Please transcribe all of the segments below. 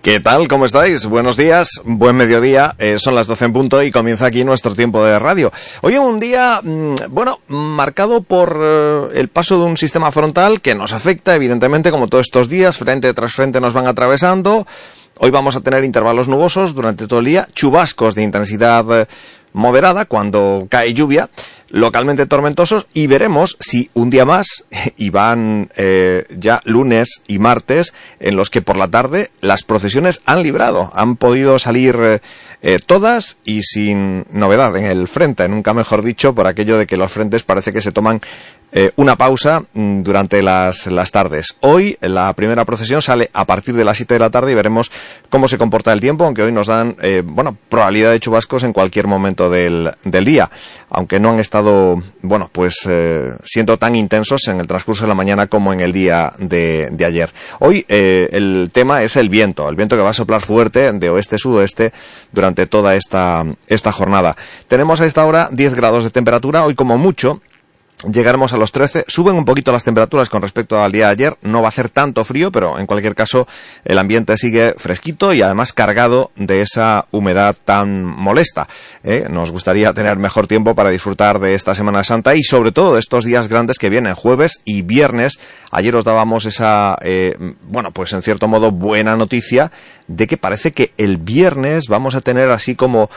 ¿Qué tal? ¿Cómo estáis? Buenos días, buen mediodía, son las 12 en punto y comienza aquí nuestro tiempo de radio. Hoy un día, marcado por el paso de un sistema frontal que nos afecta, evidentemente, como todos estos días, frente tras frente nos van atravesando. Hoy vamos a tener intervalos nubosos durante todo el día, chubascos de intensidad moderada cuando cae lluvia, localmente tormentosos, y veremos si un día más, y van ya lunes y martes, en los que por la tarde las procesiones han podido salir todas y sin novedad en el frente, nunca mejor dicho, por aquello de que los frentes parece que se toman una pausa durante las tardes. Hoy la primera procesión sale a partir de las 7 de la tarde y veremos cómo se comporta el tiempo, aunque hoy nos dan probabilidad de chubascos en cualquier momento del día, aunque no han estado siendo tan intensos en el transcurso de la mañana como en el día de ayer. Hoy el tema es el viento que va a soplar fuerte de oeste-sudoeste durante toda esta jornada. Tenemos a esta hora 10 grados de temperatura, hoy como mucho llegaremos a los 13, suben un poquito las temperaturas con respecto al día de ayer, no va a hacer tanto frío, pero en cualquier caso el ambiente sigue fresquito y además cargado de esa humedad tan molesta. Nos gustaría tener mejor tiempo para disfrutar de esta Semana Santa y sobre todo de estos días grandes que vienen, jueves y viernes. Ayer os dábamos esa, en cierto modo buena noticia de que parece que el viernes vamos a tener así como,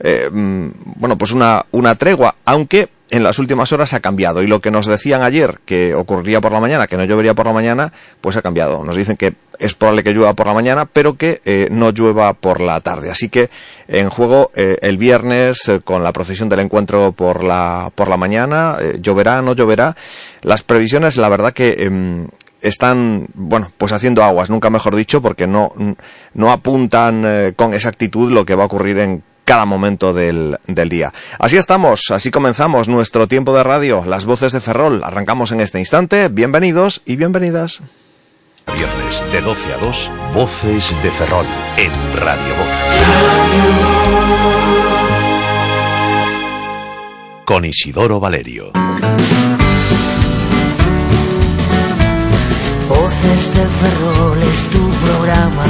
una tregua, aunque en las últimas horas ha cambiado, y lo que nos decían ayer que ocurriría por la mañana, que no llovería por la mañana, pues ha cambiado. Nos dicen que es probable que llueva por la mañana, pero que no llueva por la tarde. Así que en juego el viernes con la procesión del encuentro por la mañana, lloverá, no lloverá. Las previsiones, la verdad que están, haciendo aguas, nunca mejor dicho, porque no apuntan con exactitud lo que va a ocurrir en cada momento del día. Así estamos, así comenzamos nuestro tiempo de radio, Las Voces de Ferrol. Arrancamos en este instante. Bienvenidos y bienvenidas. Viernes de 12 a 2, Voces de Ferrol en Radio Voz. Con Isidoro Valerio. Voces de Ferrol es tu programa.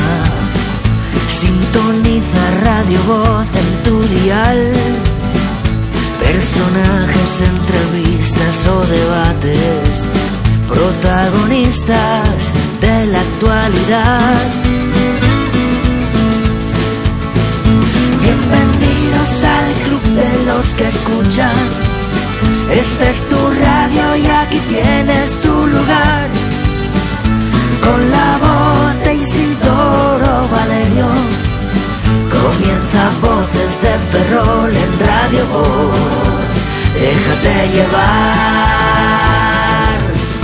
Sintoniza Radio Voz en tu dial. Personajes, entrevistas o debates, protagonistas de la actualidad. Bienvenidos al club de los que escuchan. Esta es tu radio y aquí tienes tu lugar. Con la voz de Isidoro Valerio comienza Voces de Ferrol en Radio Voz. Déjate llevar.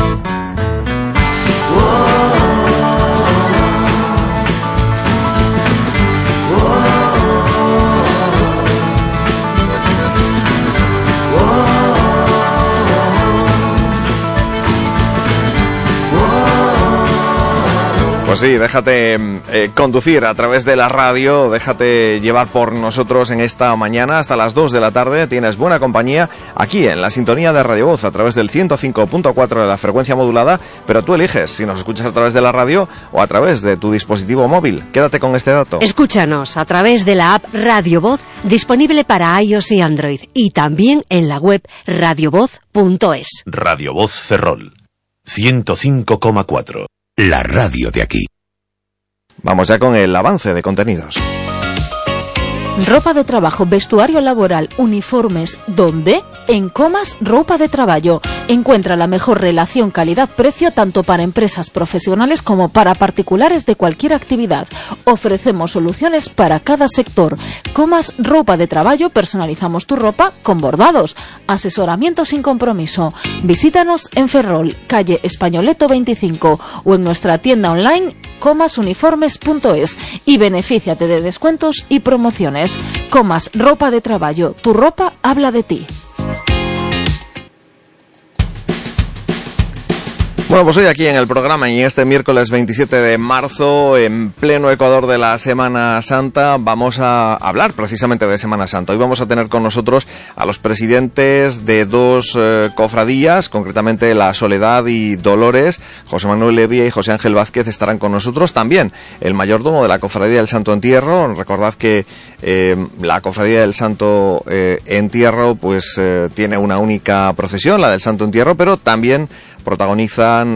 Pues sí, déjate conducir a través de la radio, déjate llevar por nosotros en esta mañana hasta las 2 de la tarde. Tienes buena compañía aquí en la sintonía de Radio Voz a través del 105.4 de la frecuencia modulada, pero tú eliges si nos escuchas a través de la radio o a través de tu dispositivo móvil. Quédate con este dato. Escúchanos a través de la app Radio Voz, disponible para iOS y Android, y también en la web radiovoz.es. Radio Voz Ferrol 105,4. La radio de aquí. Vamos ya con el avance de contenidos. Ropa de trabajo, vestuario laboral, uniformes, ¿dónde? En Comas Ropa de Traballo. Encuentra la mejor relación calidad-precio tanto para empresas profesionales como para particulares de cualquier actividad. Ofrecemos soluciones para cada sector. Comas Ropa de Traballo, personalizamos tu ropa con bordados. Asesoramiento sin compromiso. Visítanos en Ferrol, calle Españoleto 25, o en nuestra tienda online comasuniformes.es y benefíciate de descuentos y promociones. Comas Ropa de Traballo, tu ropa habla de ti. Bueno, pues hoy aquí en el programa y este miércoles 27 de marzo, en pleno Ecuador de la Semana Santa, vamos a hablar precisamente de Semana Santa. Hoy vamos a tener con nosotros a los presidentes de dos cofradías, concretamente La Soledad y Dolores. José Manuel Levia y José Ángel Vázquez estarán con nosotros. También el mayordomo de la Cofradía del Santo Entierro. Recordad que la Cofradía del Santo Entierro pues tiene una única procesión, la del Santo Entierro, pero también protagonizan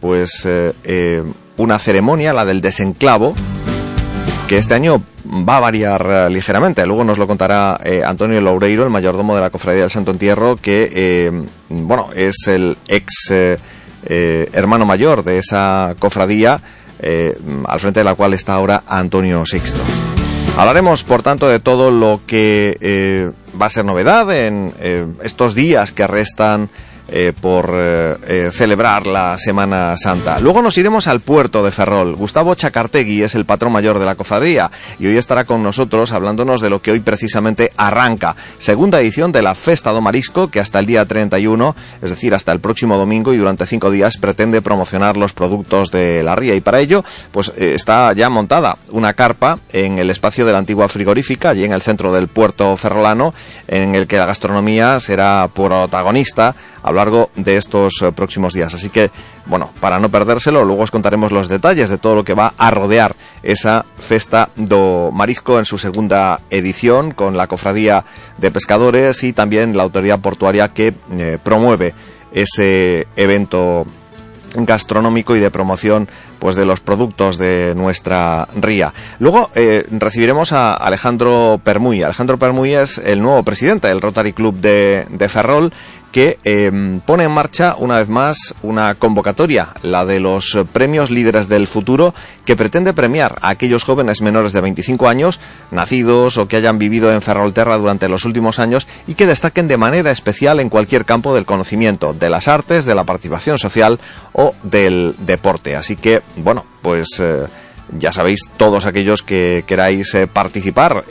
una ceremonia, la del desenclavo, que este año va a variar ligeramente. Luego nos lo contará Antonio Loureiro, el mayordomo de la Cofradía del Santo Entierro, que es el ex hermano mayor de esa cofradía, al frente de la cual está ahora Antonio Sixto. Hablaremos, por tanto, de todo lo que va a ser novedad en estos días que restan por celebrar la Semana Santa. Luego nos iremos al puerto de Ferrol. Gustavo Chacartegui es el patrón mayor de la cofradía y hoy estará con nosotros hablándonos de lo que hoy precisamente arranca. Segunda edición de la Festa do Marisco, que hasta el día 31, es decir, hasta el próximo domingo y durante 5 días, pretende promocionar los productos de la ría. Y para ello, pues está ya montada una carpa en el espacio de la antigua frigorífica, allí en el centro del puerto ferrolano, en el que la gastronomía será protagonista a lo largo de estos próximos días. Así que, bueno, para no perdérselo, luego os contaremos los detalles de todo lo que va a rodear esa Festa do Marisco en su segunda edición, con la Cofradía de Pescadores y también la autoridad portuaria que promueve ese evento gastronómico y de promoción pues de los productos de nuestra ría. Luego recibiremos a Alejandro Permuy. Alejandro Permuy es el nuevo presidente del Rotary Club de Ferrol, que pone en marcha una vez más una convocatoria, la de los premios Líderes del Futuro, que pretende premiar a aquellos jóvenes menores de 25 años, nacidos o que hayan vivido en Ferrolterra durante los últimos años y que destaquen de manera especial en cualquier campo del conocimiento, de las artes, de la participación social o del deporte. Así que, bueno, pues ya sabéis, todos aquellos que queráis participar,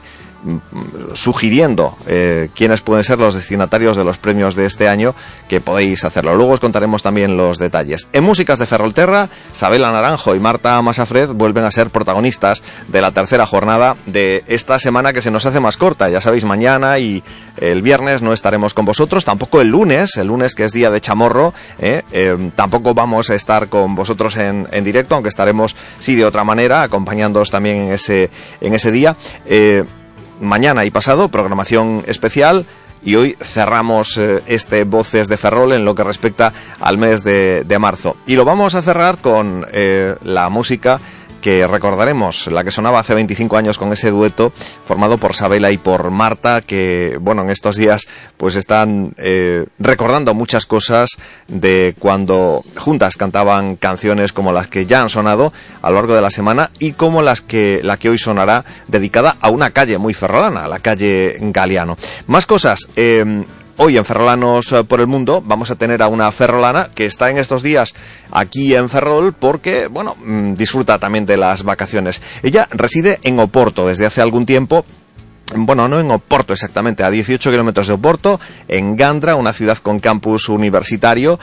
sugiriendo quiénes pueden ser los destinatarios de los premios de este año, que podéis hacerlo. Luego os contaremos también los detalles. En Músicas de Ferrolterra, Sabela Naranjo y Marta Masafred vuelven a ser protagonistas de la tercera jornada de esta semana, que se nos hace más corta. Ya sabéis, mañana y el viernes no estaremos con vosotros, tampoco el lunes que es día de Chamorro, tampoco vamos a estar con vosotros en directo, aunque estaremos sí de otra manera, acompañándoos también en ese día. Mañana y pasado, programación especial, y hoy cerramos este Voces de Ferrol en lo que respecta al mes de marzo. Y lo vamos a cerrar con la música que recordaremos, la que sonaba hace 25 años con ese dueto formado por Sabela y por Marta, que, bueno, en estos días pues están recordando muchas cosas de cuando juntas cantaban canciones como las que ya han sonado a lo largo de la semana y como la que hoy sonará, dedicada a una calle muy ferrolana, la calle Galiano. Más cosas. Hoy en Ferrolanos por el Mundo vamos a tener a una ferrolana que está en estos días aquí en Ferrol porque, bueno, disfruta también de las vacaciones. Ella reside en Oporto desde hace algún tiempo. Bueno, no en Oporto exactamente, a 18 kilómetros de Oporto, en Gandra, una ciudad con campus universitario.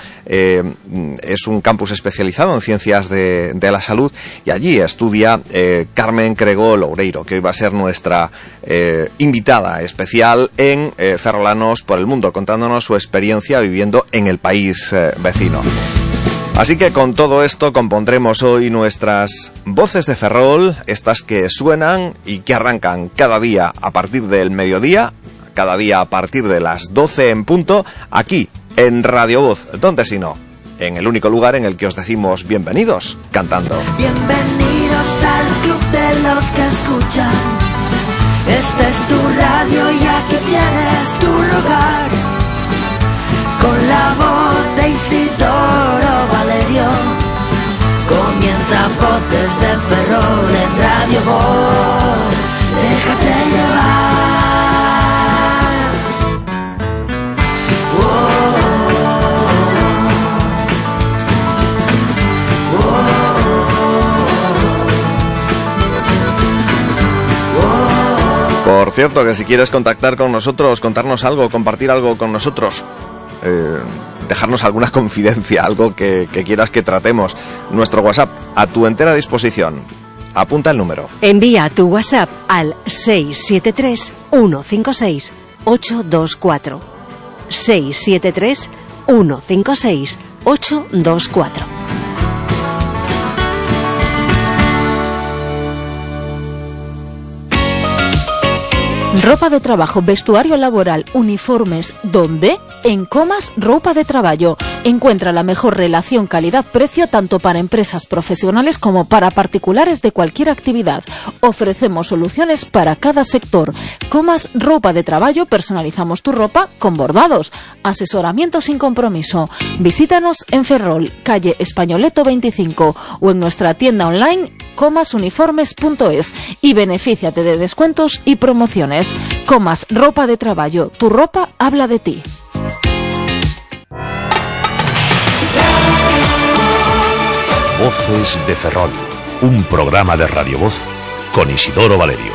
Es un campus especializado en ciencias de la salud, y allí estudia Carmen Crego Loureiro, que hoy va a ser nuestra invitada especial en Ferrolanos por el Mundo, contándonos su experiencia viviendo en el país vecino. Así que con todo esto compondremos hoy nuestras voces de Ferrol, estas que suenan y que arrancan cada día a partir del mediodía, cada día a partir de las 12 en punto, aquí en Radio Voz, donde si no, en el único lugar en el que os decimos bienvenidos, cantando. Bienvenidos al club de los que escuchan, esta es tu radio y aquí tienes tu lugar. Con la voz de Isidoro Valerio comienza Voces de Ferrol en Radio Voz. Déjate llevar. Oh, oh, oh, oh. Por cierto, que si quieres contactar con nosotros, contarnos algo, compartir algo con nosotros, dejarnos alguna confidencia, algo que quieras que tratemos. Nuestro WhatsApp a tu entera disposición. Apunta el número. Envía tu WhatsApp al 673 156 824. 673 156 824. Ropa de trabajo, vestuario laboral, uniformes, ¿dónde? En Comas Ropa de Traballo. Encuentra la mejor relación calidad-precio tanto para empresas profesionales como para particulares de cualquier actividad. Ofrecemos soluciones para cada sector. Comas Ropa de Traballo, personalizamos tu ropa con bordados. Asesoramiento sin compromiso. Visítanos en Ferrol, calle Españoleto 25 o en nuestra tienda online comasuniformes.es y benefíciate de descuentos y promociones. Comas Ropa de Traballo, tu ropa habla de ti. Voces de Ferrol, un programa de Radio Voz con Isidoro Valerio.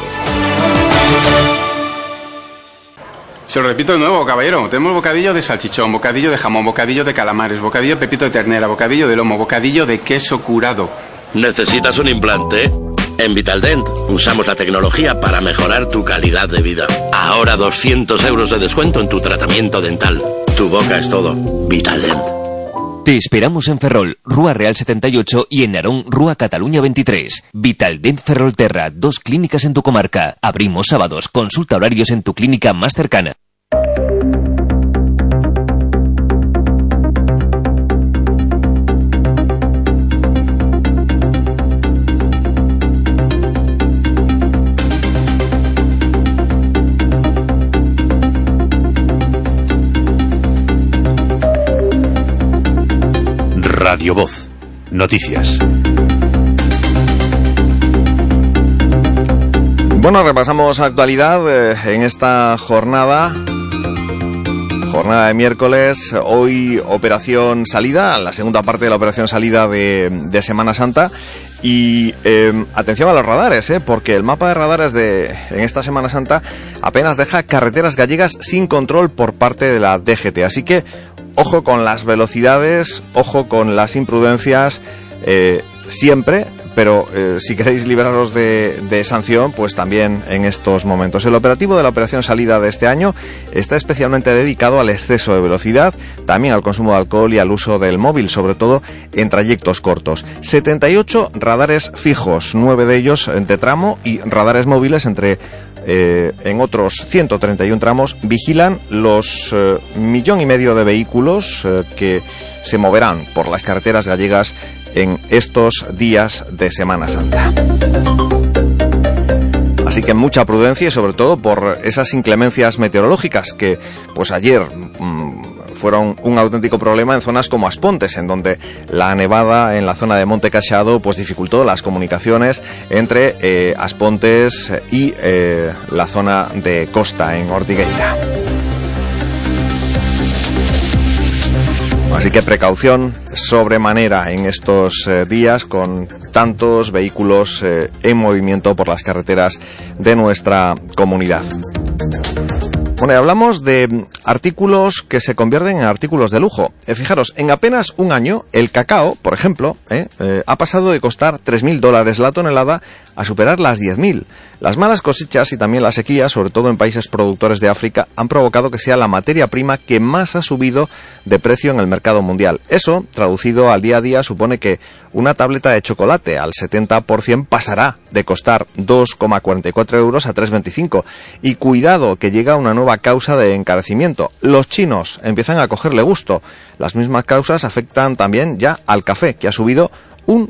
Se lo repito de nuevo, caballero. Tenemos bocadillo de salchichón, bocadillo de jamón, bocadillo de calamares, bocadillo de pepito de ternera, bocadillo de lomo, bocadillo de queso curado. ¿Necesitas un implante? En Vitaldent usamos la tecnología para mejorar tu calidad de vida. Ahora 200 euros de descuento en tu tratamiento dental. Tu boca es todo. Vitaldent. Te esperamos en Ferrol, Rúa Real 78 y en Narón, Rúa Cataluña 23. Vitaldent Ferrolterra, 2 clínicas en tu comarca. Abrimos sábados, consulta horarios en tu clínica más cercana. Radio Voz. Noticias. Bueno, repasamos actualidad en esta jornada de miércoles. Hoy operación salida, la segunda parte de la operación salida de Semana Santa. Y atención a los radares, porque el mapa de radares en esta Semana Santa apenas deja carreteras gallegas sin control por parte de la DGT. Así que ojo con las velocidades, ojo con las imprudencias, siempre, pero si queréis liberaros de sanción, pues también en estos momentos. El operativo de la operación salida de este año está especialmente dedicado al exceso de velocidad, también al consumo de alcohol y al uso del móvil, sobre todo en trayectos cortos. 78 radares fijos, 9 de ellos de tramo, y radares móviles en otros 131 tramos vigilan los 1,5 millones de vehículos que se moverán por las carreteras gallegas en estos días de Semana Santa. Así que mucha prudencia y sobre todo por esas inclemencias meteorológicas que pues ayer fueron un auténtico problema en zonas como Aspontes, en donde la nevada en la zona de Monte Cachado pues dificultó las comunicaciones entre Aspontes y la zona de Costa en Ortigueira. Así que precaución sobremanera en estos días con tantos vehículos en movimiento por las carreteras de nuestra comunidad. Bueno, y hablamos de artículos que se convierten en artículos de lujo. Fijaros, en apenas un año, el cacao, por ejemplo, ha pasado de costar $3.000 la tonelada a superar las 10.000. Las malas cosechas y también la sequía, sobre todo en países productores de África, han provocado que sea la materia prima que más ha subido de precio en el mercado mundial. Eso, traducido al día a día, supone que una tableta de chocolate al 70% pasará de costar 2,44 euros a 3,25. Y cuidado, que llega una nueva causa de encarecimiento. Los chinos empiezan a cogerle gusto. Las mismas causas afectan también ya al café, que ha subido un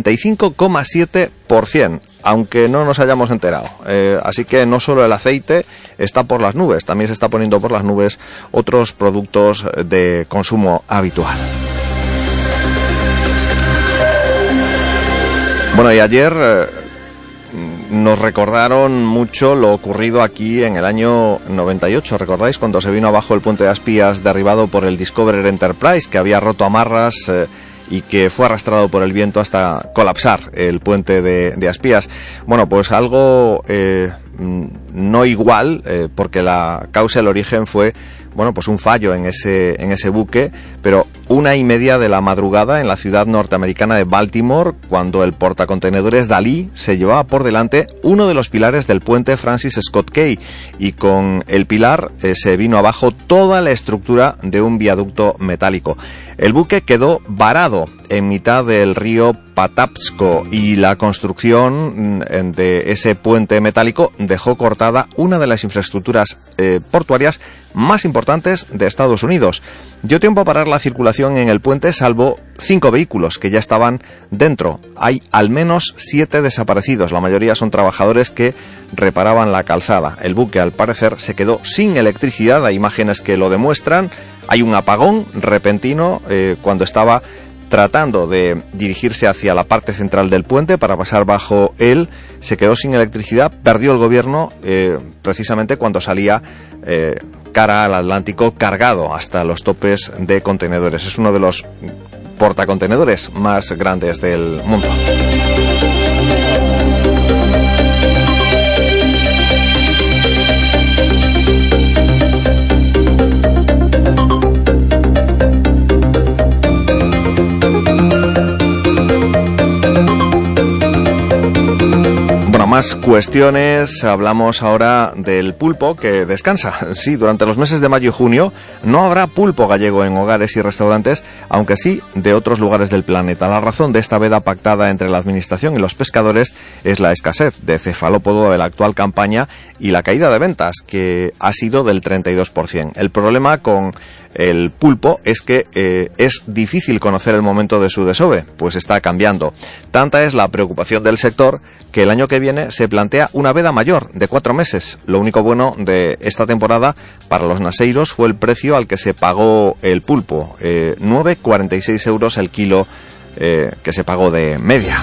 65,7%, aunque no nos hayamos enterado. Así que no solo el aceite está por las nubes, también se está poniendo por las nubes otros productos de consumo habitual. Bueno, y ayer nos recordaron mucho lo ocurrido aquí en el año 98. ¿Recordáis cuando se vino abajo el puente de Aspías derribado por el Discoverer Enterprise, que había roto amarras y que fue arrastrado por el viento hasta colapsar el puente de Aspías? Bueno, pues algo no igual, porque la causa, el origen fue bueno, pues un fallo en ese buque, pero 1:30 de la madrugada en la ciudad norteamericana de Baltimore, cuando el portacontenedores Dalí se llevaba por delante uno de los pilares del puente Francis Scott Key, y con el pilar se vino abajo toda la estructura de un viaducto metálico. El buque quedó varado en mitad del río Patapsco y la construcción de ese puente metálico dejó cortada una de las infraestructuras portuarias más importantes de Estados Unidos. Dio tiempo a parar la circulación en el puente, salvo 5 vehículos que ya estaban dentro. Hay al menos 7 desaparecidos, la mayoría son trabajadores que reparaban la calzada. El buque, al parecer, se quedó sin electricidad, hay imágenes que lo demuestran. Hay un apagón repentino cuando estaba tratando de dirigirse hacia la parte central del puente para pasar bajo él. Se quedó sin electricidad, perdió el gobierno precisamente cuando salía cara al Atlántico, cargado hasta los topes de contenedores. Es uno de los portacontenedores más grandes del mundo. Más cuestiones. Hablamos ahora del pulpo que descansa. Sí, durante los meses de mayo y junio no habrá pulpo gallego en hogares y restaurantes, aunque sí de otros lugares del planeta. La razón de esta veda pactada entre la administración y los pescadores es la escasez de cefalópodo de la actual campaña y la caída de ventas, que ha sido del 32%. El problema con el pulpo es que es difícil conocer el momento de su desove, pues está cambiando. Tanta es la preocupación del sector que el año que viene se plantea una veda mayor de 4 meses. Lo único bueno de esta temporada para los naseiros fue el precio al que se pagó el pulpo, 9,46 euros el kilo que se pagó de media.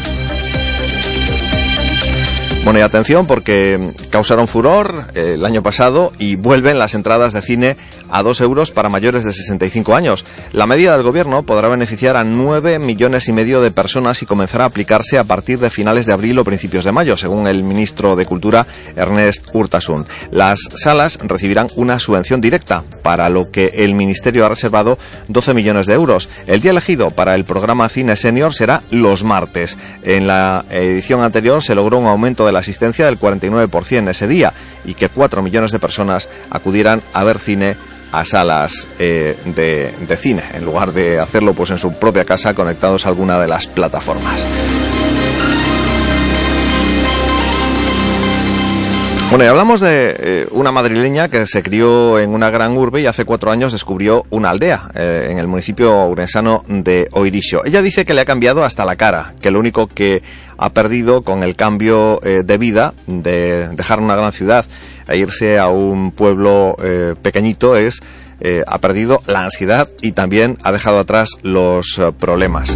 Bueno, y atención porque causaron furor el año pasado y vuelven las entradas de cine a 2 euros para mayores de 65 años. La medida del gobierno podrá beneficiar a 9,5 millones de personas y comenzará a aplicarse a partir de finales de abril o principios de mayo, según el ministro de Cultura, Ernest Urtasun. Las salas recibirán una subvención directa, para lo que el ministerio ha reservado 12 millones de euros. El día elegido para el programa Cine Senior será los martes. En la edición anterior se logró un aumento de la asistencia del 49% ese día y que 4 millones de personas acudieran a ver cine a salas de cine, en lugar de hacerlo pues en su propia casa conectados a alguna de las plataformas. Bueno, y hablamos de una madrileña que se crió en una gran urbe y hace 4 años descubrió una aldea en el municipio ourensano de Oirixo. Ella dice que le ha cambiado hasta la cara, que lo único que ha perdido con el cambio de vida, de dejar una gran ciudad e irse a un pueblo pequeñito, ha perdido la ansiedad y también ha dejado atrás los problemas.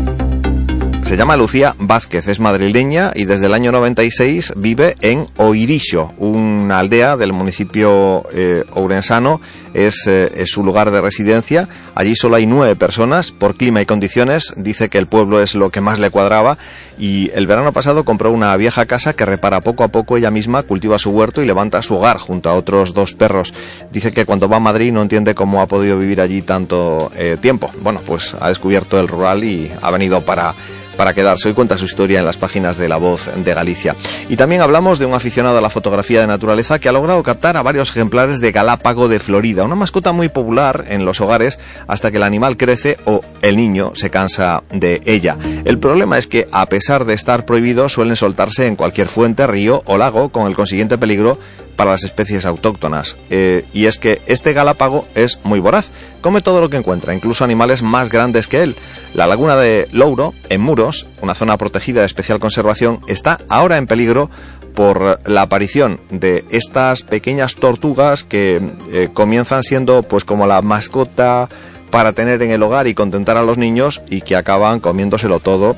Se llama Lucía Vázquez, es madrileña y desde el año 96 vive en Oirixo, una aldea del municipio ourensano. Es su lugar de residencia. Allí solo hay 9 personas. Por clima y condiciones dice que el pueblo es lo que más le cuadraba, y el verano pasado compró una vieja casa que repara poco a poco ella misma, cultiva su huerto y levanta su hogar junto a otros 2 perros. Dice que cuando va a Madrid no entiende cómo ha podido vivir allí tanto tiempo. Bueno, pues ha descubierto el rural y ha venido para quedarse. Hoy cuenta su historia en las páginas de La Voz de Galicia. Y también hablamos de un aficionado a la fotografía de naturaleza que ha logrado captar a varios ejemplares de galápago de Florida, una mascota muy popular en los hogares hasta que el animal crece o el niño se cansa de ella. El problema es que, a pesar de estar prohibido, suelen soltarse en cualquier fuente, río o lago, con el consiguiente peligro para las especies autóctonas. Y es que este galápago es muy voraz, come todo lo que encuentra, incluso animales más grandes que él. La laguna de Louro, en Muros, una zona protegida de especial conservación, está ahora en peligro por la aparición de estas pequeñas tortugas que comienzan siendo pues como la mascota para tener en el hogar y contentar a los niños, y que acaban comiéndoselo todo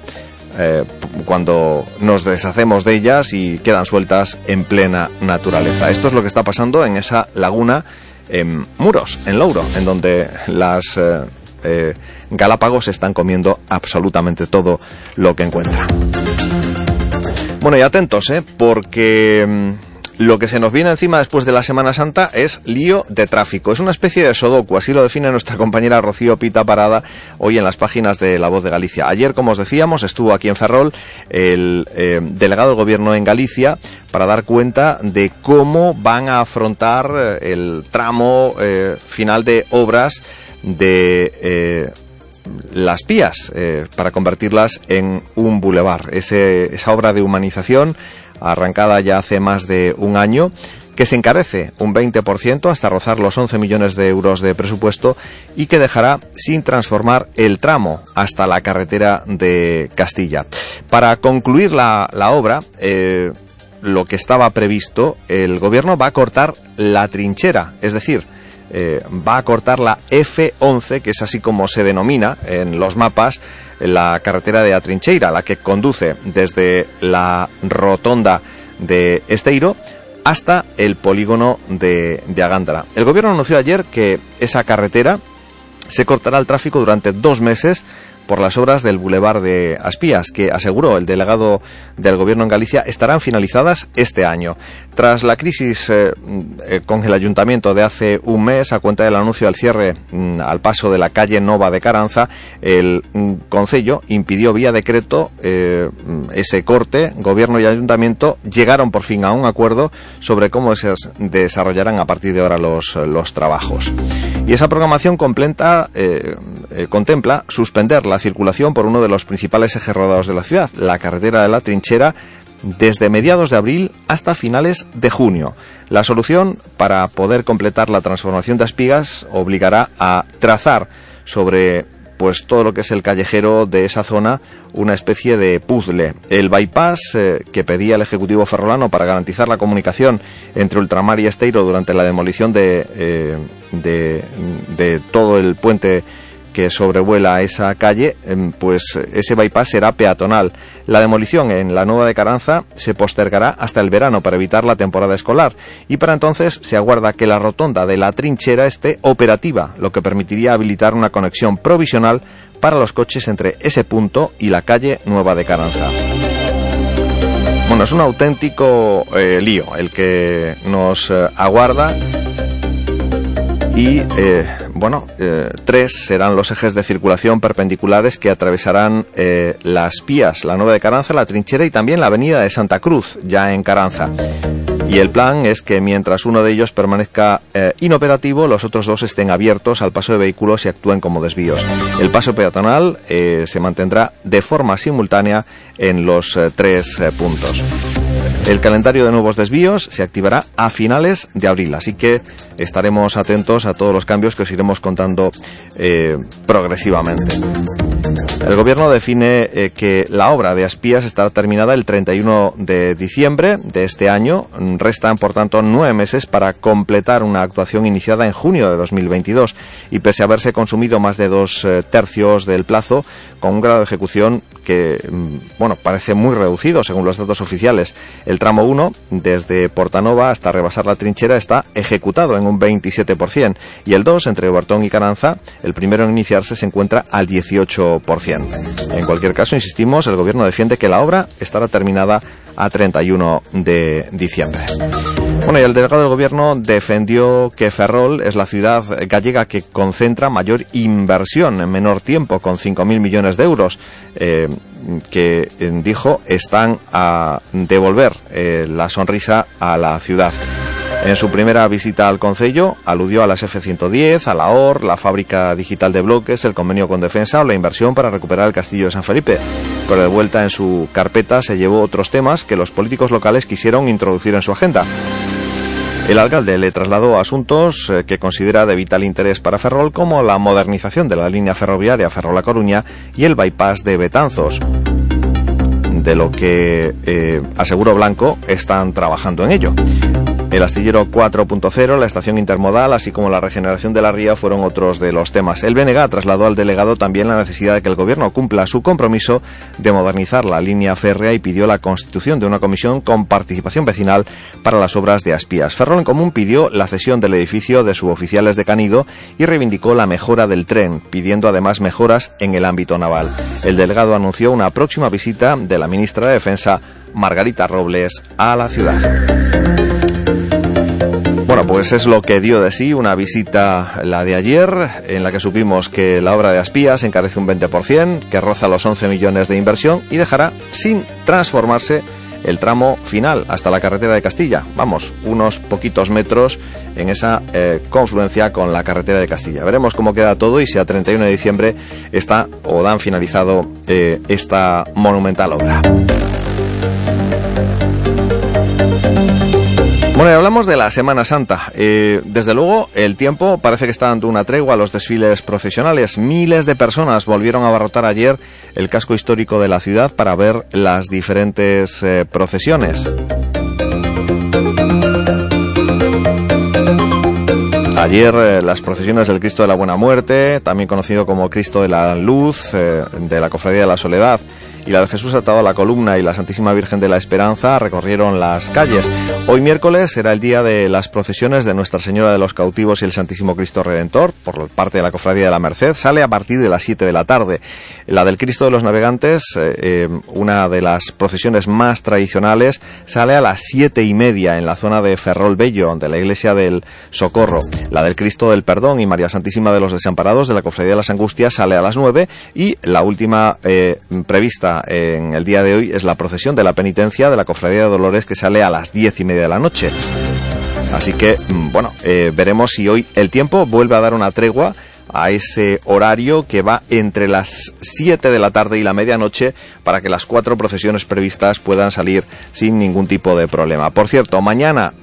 cuando nos deshacemos de ellas y quedan sueltas en plena naturaleza. Esto es lo que está pasando en esa laguna en Muros, en Louro, en donde las galápagos están comiendo absolutamente todo lo que encuentran. Bueno, y atentos, porque lo que se nos viene encima después de la Semana Santa es lío de tráfico. Es una especie de sudoku, así lo define nuestra compañera Rocío Pita Parada hoy en las páginas de La Voz de Galicia. Ayer, como os decíamos, estuvo aquí en Ferrol el delegado del Gobierno en Galicia para dar cuenta de cómo van a afrontar el tramo final de obras de Las Pías, para convertirlas en un bulevar. Esa obra de humanización arrancada ya hace más de un año, que se encarece un 20% hasta rozar los 11 millones de euros de presupuesto y que dejará sin transformar el tramo hasta la carretera de Castilla. Para concluir la obra, lo que estaba previsto, el Gobierno va a cortar la trinchera, es decir, va a cortar la F11, que es así como se denomina en los mapas la carretera de Atrincheira, la que conduce desde la rotonda de Esteiro hasta el polígono de Agándara. El Gobierno anunció ayer que esa carretera se cortará el tráfico durante 2 meses por las obras del Boulevard de Aspías, que, aseguró el delegado del Gobierno en Galicia, estarán finalizadas este año. Tras la crisis con el Ayuntamiento de hace un mes, a cuenta del anuncio del cierre al paso de la calle Nova de Caranza, el Concello impidió vía decreto ese corte. Gobierno y Ayuntamiento llegaron por fin a un acuerdo sobre cómo se desarrollarán a partir de ahora los trabajos. Y esa programación contempla suspender la circulación por uno de los principales ejes rodados de la ciudad, la carretera de la Trinchera, desde mediados de abril hasta finales de junio. La solución para poder completar la transformación de Aspías obligará a trazar sobre todo lo que es el callejero de esa zona una especie de puzzle. El bypass que pedía el Ejecutivo ferrolano para garantizar la comunicación entre Ultramar y Esteiro durante la demolición de todo el puente que sobrevuela esa calle, pues ese bypass será peatonal. La demolición en la Nueva de Caranza se postergará hasta el verano para evitar la temporada escolar, y para entonces se aguarda que la rotonda de la Trinchera esté operativa, lo que permitiría habilitar una conexión provisional para los coches entre ese punto y la calle Nueva de Caranza. Bueno, es un auténtico lío el que nos aguarda. Y, 3 serán los ejes de circulación perpendiculares que atravesarán Las Pías, la Nueva de Caranza, la Trinchera y también la avenida de Santa Cruz, ya en Caranza. Y el plan es que mientras uno de ellos permanezca inoperativo, los otros 2 estén abiertos al paso de vehículos y actúen como desvíos. El paso peatonal se mantendrá de forma simultánea en los 3 puntos. El calendario de nuevos desvíos se activará a finales de abril, así que estaremos atentos a todos los cambios que os iremos contando progresivamente. El Gobierno define que la obra de Aspías estará terminada el 31 de diciembre de este año. Restan, por tanto, 9 meses para completar una actuación iniciada en junio de 2022. Y pese a haberse consumido más de 2 tercios del plazo, con un grado de ejecución que, parece muy reducido según los datos oficiales. El tramo 1, desde Portanova hasta rebasar la Trinchera, está ejecutado en un 27%. Y el 2, entre Obertón y Caranza, el primero en iniciarse, se encuentra al 18%. En cualquier caso, insistimos, el Gobierno defiende que la obra estará terminada a 31 de diciembre. Bueno, y el delegado del Gobierno defendió que Ferrol es la ciudad gallega que concentra mayor inversión en menor tiempo, con 5.000 millones de euros, que dijo están a devolver la sonrisa a la ciudad. En su primera visita al Concello aludió a las F-110, a la OR, la fábrica digital de bloques, el convenio con Defensa o la inversión para recuperar el castillo de San Felipe. Pero de vuelta en su carpeta se llevó otros temas que los políticos locales quisieron introducir en su agenda. El alcalde le trasladó asuntos que considera de vital interés para Ferrol, como la modernización de la línea ferroviaria Ferrol-A Coruña y el bypass de Betanzos, de lo que, aseguró Blanco, están trabajando en ello. El astillero 4.0, la estación intermodal, así como la regeneración de la ría fueron otros de los temas. El BNG trasladó al delegado también la necesidad de que el Gobierno cumpla su compromiso de modernizar la línea férrea y pidió la constitución de una comisión con participación vecinal para las obras de Aspías. Ferrol en Común pidió la cesión del edificio de suboficiales de Canido y reivindicó la mejora del tren, pidiendo además mejoras en el ámbito naval. El delegado anunció una próxima visita de la ministra de Defensa, Margarita Robles, a la ciudad. Bueno, pues es lo que dio de sí una visita, la de ayer, en la que supimos que la obra de Aspías encarece un 20%, que roza los 11 millones de inversión y dejará sin transformarse el tramo final hasta la carretera de Castilla. Vamos, unos poquitos metros en esa confluencia con la carretera de Castilla. Veremos cómo queda todo y si a 31 de diciembre está o dan finalizado esta monumental obra. Bueno, y hablamos de la Semana Santa. Desde luego, el tiempo parece que está dando una tregua a los desfiles procesionales. Miles de personas volvieron a abarrotar ayer el casco histórico de la ciudad para ver las diferentes procesiones. Ayer las procesiones del Cristo de la Buena Muerte, también conocido como Cristo de la Luz, de la Cofradía de la Soledad, y la de Jesús atado a la columna y la Santísima Virgen de la Esperanza recorrieron las calles. Hoy miércoles será el día de las procesiones de Nuestra Señora de los Cautivos y el Santísimo Cristo Redentor, por parte de la Cofradía de la Merced. Sale a partir de las 7 de la tarde. La del Cristo de los Navegantes, una de las procesiones más tradicionales, sale a las 7:30 en la zona de Ferrol Bello, de la Iglesia del Socorro. La del Cristo del Perdón y María Santísima de los Desamparados, de la Cofradía de las Angustias, sale a las 9, y la última prevista en el día de hoy es la procesión de la penitencia de la Cofradía de Dolores, que sale a las 10:30 de la noche. Así que, bueno, veremos si hoy el tiempo vuelve a dar una tregua a ese horario que va entre las 7 de la tarde y la medianoche, para que las 4 procesiones previstas puedan salir sin ningún tipo de problema. Por cierto, mañana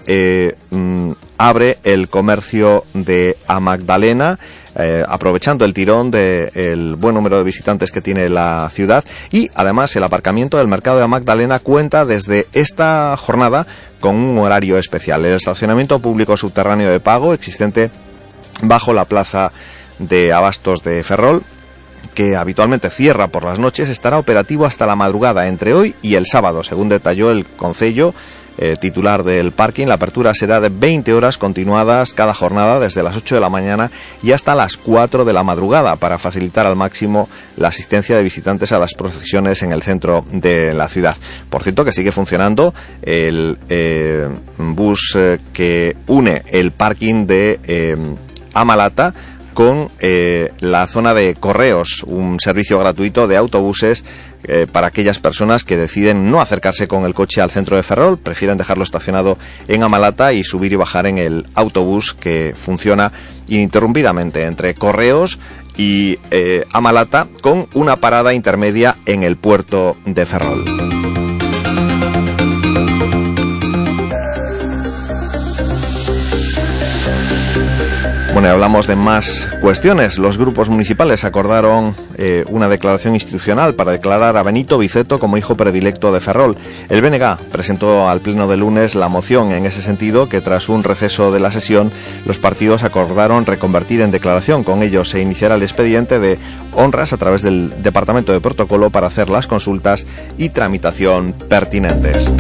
abre el comercio de A Magdalena, aprovechando el tirón del buen número de visitantes que tiene la ciudad, y además el aparcamiento del mercado de A Magdalena cuenta desde esta jornada con un horario especial. El estacionamiento público subterráneo de pago existente bajo la plaza de Abastos de Ferrol, que habitualmente cierra por las noches, estará operativo hasta la madrugada entre hoy y el sábado, según detalló el concello titular del parking. La apertura será de 20 horas continuadas cada jornada, desde las 8 de la mañana y hasta las 4 de la madrugada, para facilitar al máximo la asistencia de visitantes a las procesiones en el centro de la ciudad. Por cierto, que sigue funcionando el bus que une el parking de Amalata con la zona de Correos, un servicio gratuito de autobuses para aquellas personas que deciden no acercarse con el coche al centro de Ferrol, prefieren dejarlo estacionado en Amalata y subir y bajar en el autobús que funciona ininterrumpidamente entre Correos y Amalata, con una parada intermedia en el puerto de Ferrol. Bueno, y hablamos de más cuestiones. Los grupos municipales acordaron una declaración institucional para declarar a Benito Viceto como hijo predilecto de Ferrol. El BNG presentó al pleno de lunes la moción en ese sentido, que tras un receso de la sesión los partidos acordaron reconvertir en declaración. Con ello se iniciará el expediente de honras a través del Departamento de Protocolo para hacer las consultas y tramitación pertinentes.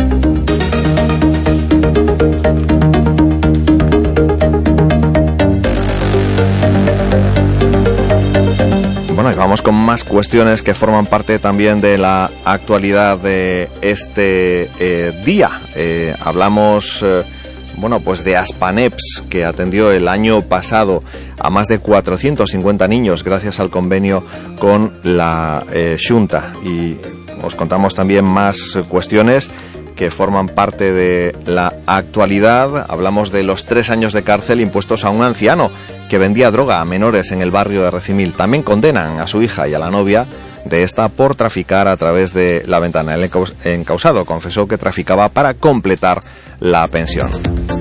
Bueno, y vamos con más cuestiones que forman parte también de la actualidad de este día. Hablamos, bueno, pues de Aspaneps, que atendió el año pasado a más de 450 niños gracias al convenio con la Xunta. Y os contamos también más cuestiones que forman parte de la actualidad. Hablamos de los 3 años de cárcel impuestos a un anciano que vendía droga a menores en el barrio de Recimil. También condenan a su hija y a la novia de esta por traficar a través de la ventana. El encausado confesó que traficaba para completar la pensión.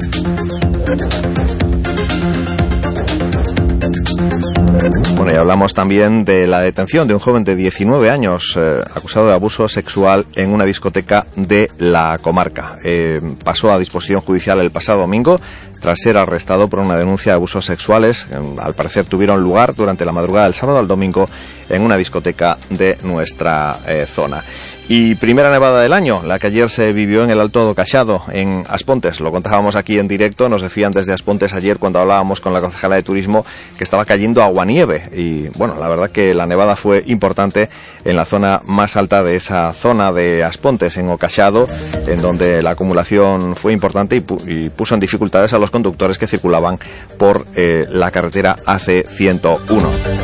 Bueno, y hablamos también de la detención de un joven de 19 años acusado de abuso sexual en una discoteca de la comarca. Pasó a disposición judicial el pasado domingo tras ser arrestado por una denuncia de abusos sexuales. Al parecer tuvieron lugar durante la madrugada del sábado al domingo en una discoteca de nuestra zona. Y primera nevada del año, la que ayer se vivió en el Alto do Cachado, en Aspontes. Lo contábamos aquí en directo, nos decían desde Aspontes ayer cuando hablábamos con la concejala de turismo que estaba cayendo aguanieve. Y bueno, la verdad que la nevada fue importante en la zona más alta de esa zona de Aspontes, en O Cachado, en donde la acumulación fue importante y puso en dificultades a los conductores que circulaban por la carretera AC-101.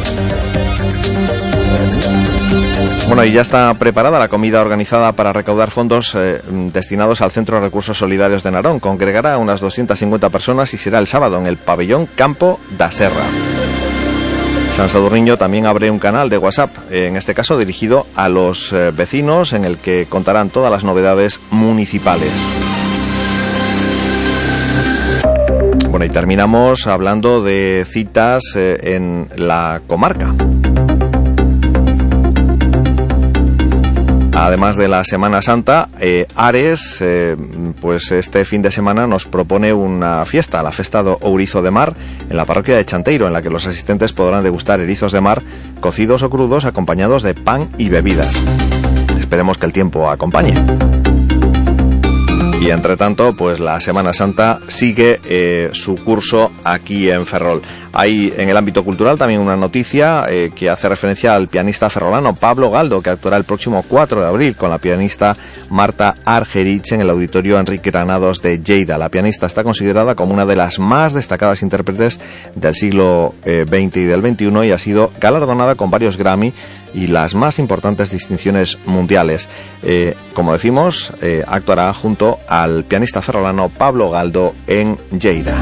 Bueno, y ya está preparada la comida organizada para recaudar fondos destinados al Centro de Recursos Solidarios de Narón. Congregará a unas 250 personas y será el sábado en el pabellón Campo da Serra. San Sadurniño también abre un canal de WhatsApp, en este caso dirigido a los vecinos, en el que contarán todas las novedades municipales. Bueno, y terminamos hablando de citas en la comarca. Además de la Semana Santa, Ares, pues este fin de semana nos propone una fiesta, la Festa do Ourizo de Mar, en la parroquia de Chanteiro, en la que los asistentes podrán degustar erizos de mar, cocidos o crudos, acompañados de pan y bebidas. Esperemos que el tiempo acompañe. Y entre tanto, pues la Semana Santa sigue su curso aquí en Ferrol. Hay en el ámbito cultural también una noticia que hace referencia al pianista ferrolano Pablo Galdo, que actuará el próximo 4 de abril con la pianista Marta Argerich en el Auditorio Enrique Granados de Lleida. La pianista está considerada como una de las más destacadas intérpretes del siglo XX y del XXI y ha sido galardonada con varios Grammy y las más importantes distinciones mundiales. Como decimos, actuará junto al pianista ferrolano Pablo Galdo en Lleida.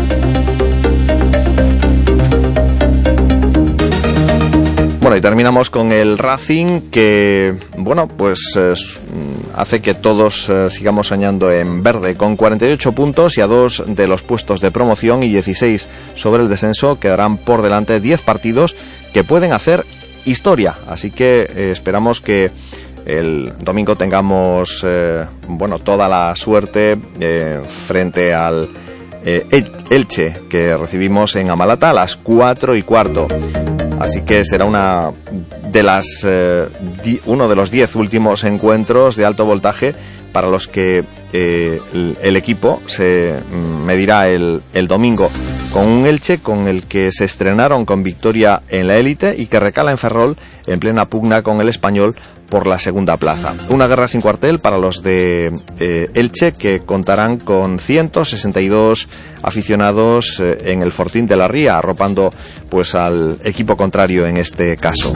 Bueno, y terminamos con el Racing, que, bueno, pues hace que todos sigamos soñando en verde. Con 48 puntos y a 2 de los puestos de promoción y 16 sobre el descenso, quedarán por delante 10 partidos que pueden hacer historia. Así que esperamos que el domingo tengamos toda la suerte frente al Elche, que recibimos en Amalata a las 4:15. Así que será uno de los 10 últimos encuentros de alto voltaje para los que el equipo se medirá el domingo con un Elche con el que se estrenaron con victoria en la élite y que recala en Ferrol en plena pugna con el Español por la segunda plaza. Una guerra sin cuartel para los de Elche, que contarán con 162 aficionados en el Fortín de la Ría, arropando pues al equipo contrario en este caso.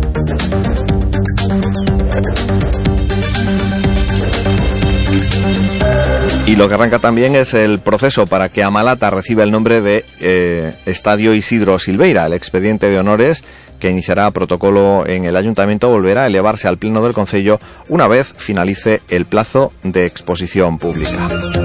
Y lo que arranca también es el proceso para que Amalata reciba el nombre de Estadio Isidro Silveira. El expediente de honores que iniciará protocolo en el ayuntamiento volverá a elevarse al pleno del concello una vez finalice el plazo de exposición pública.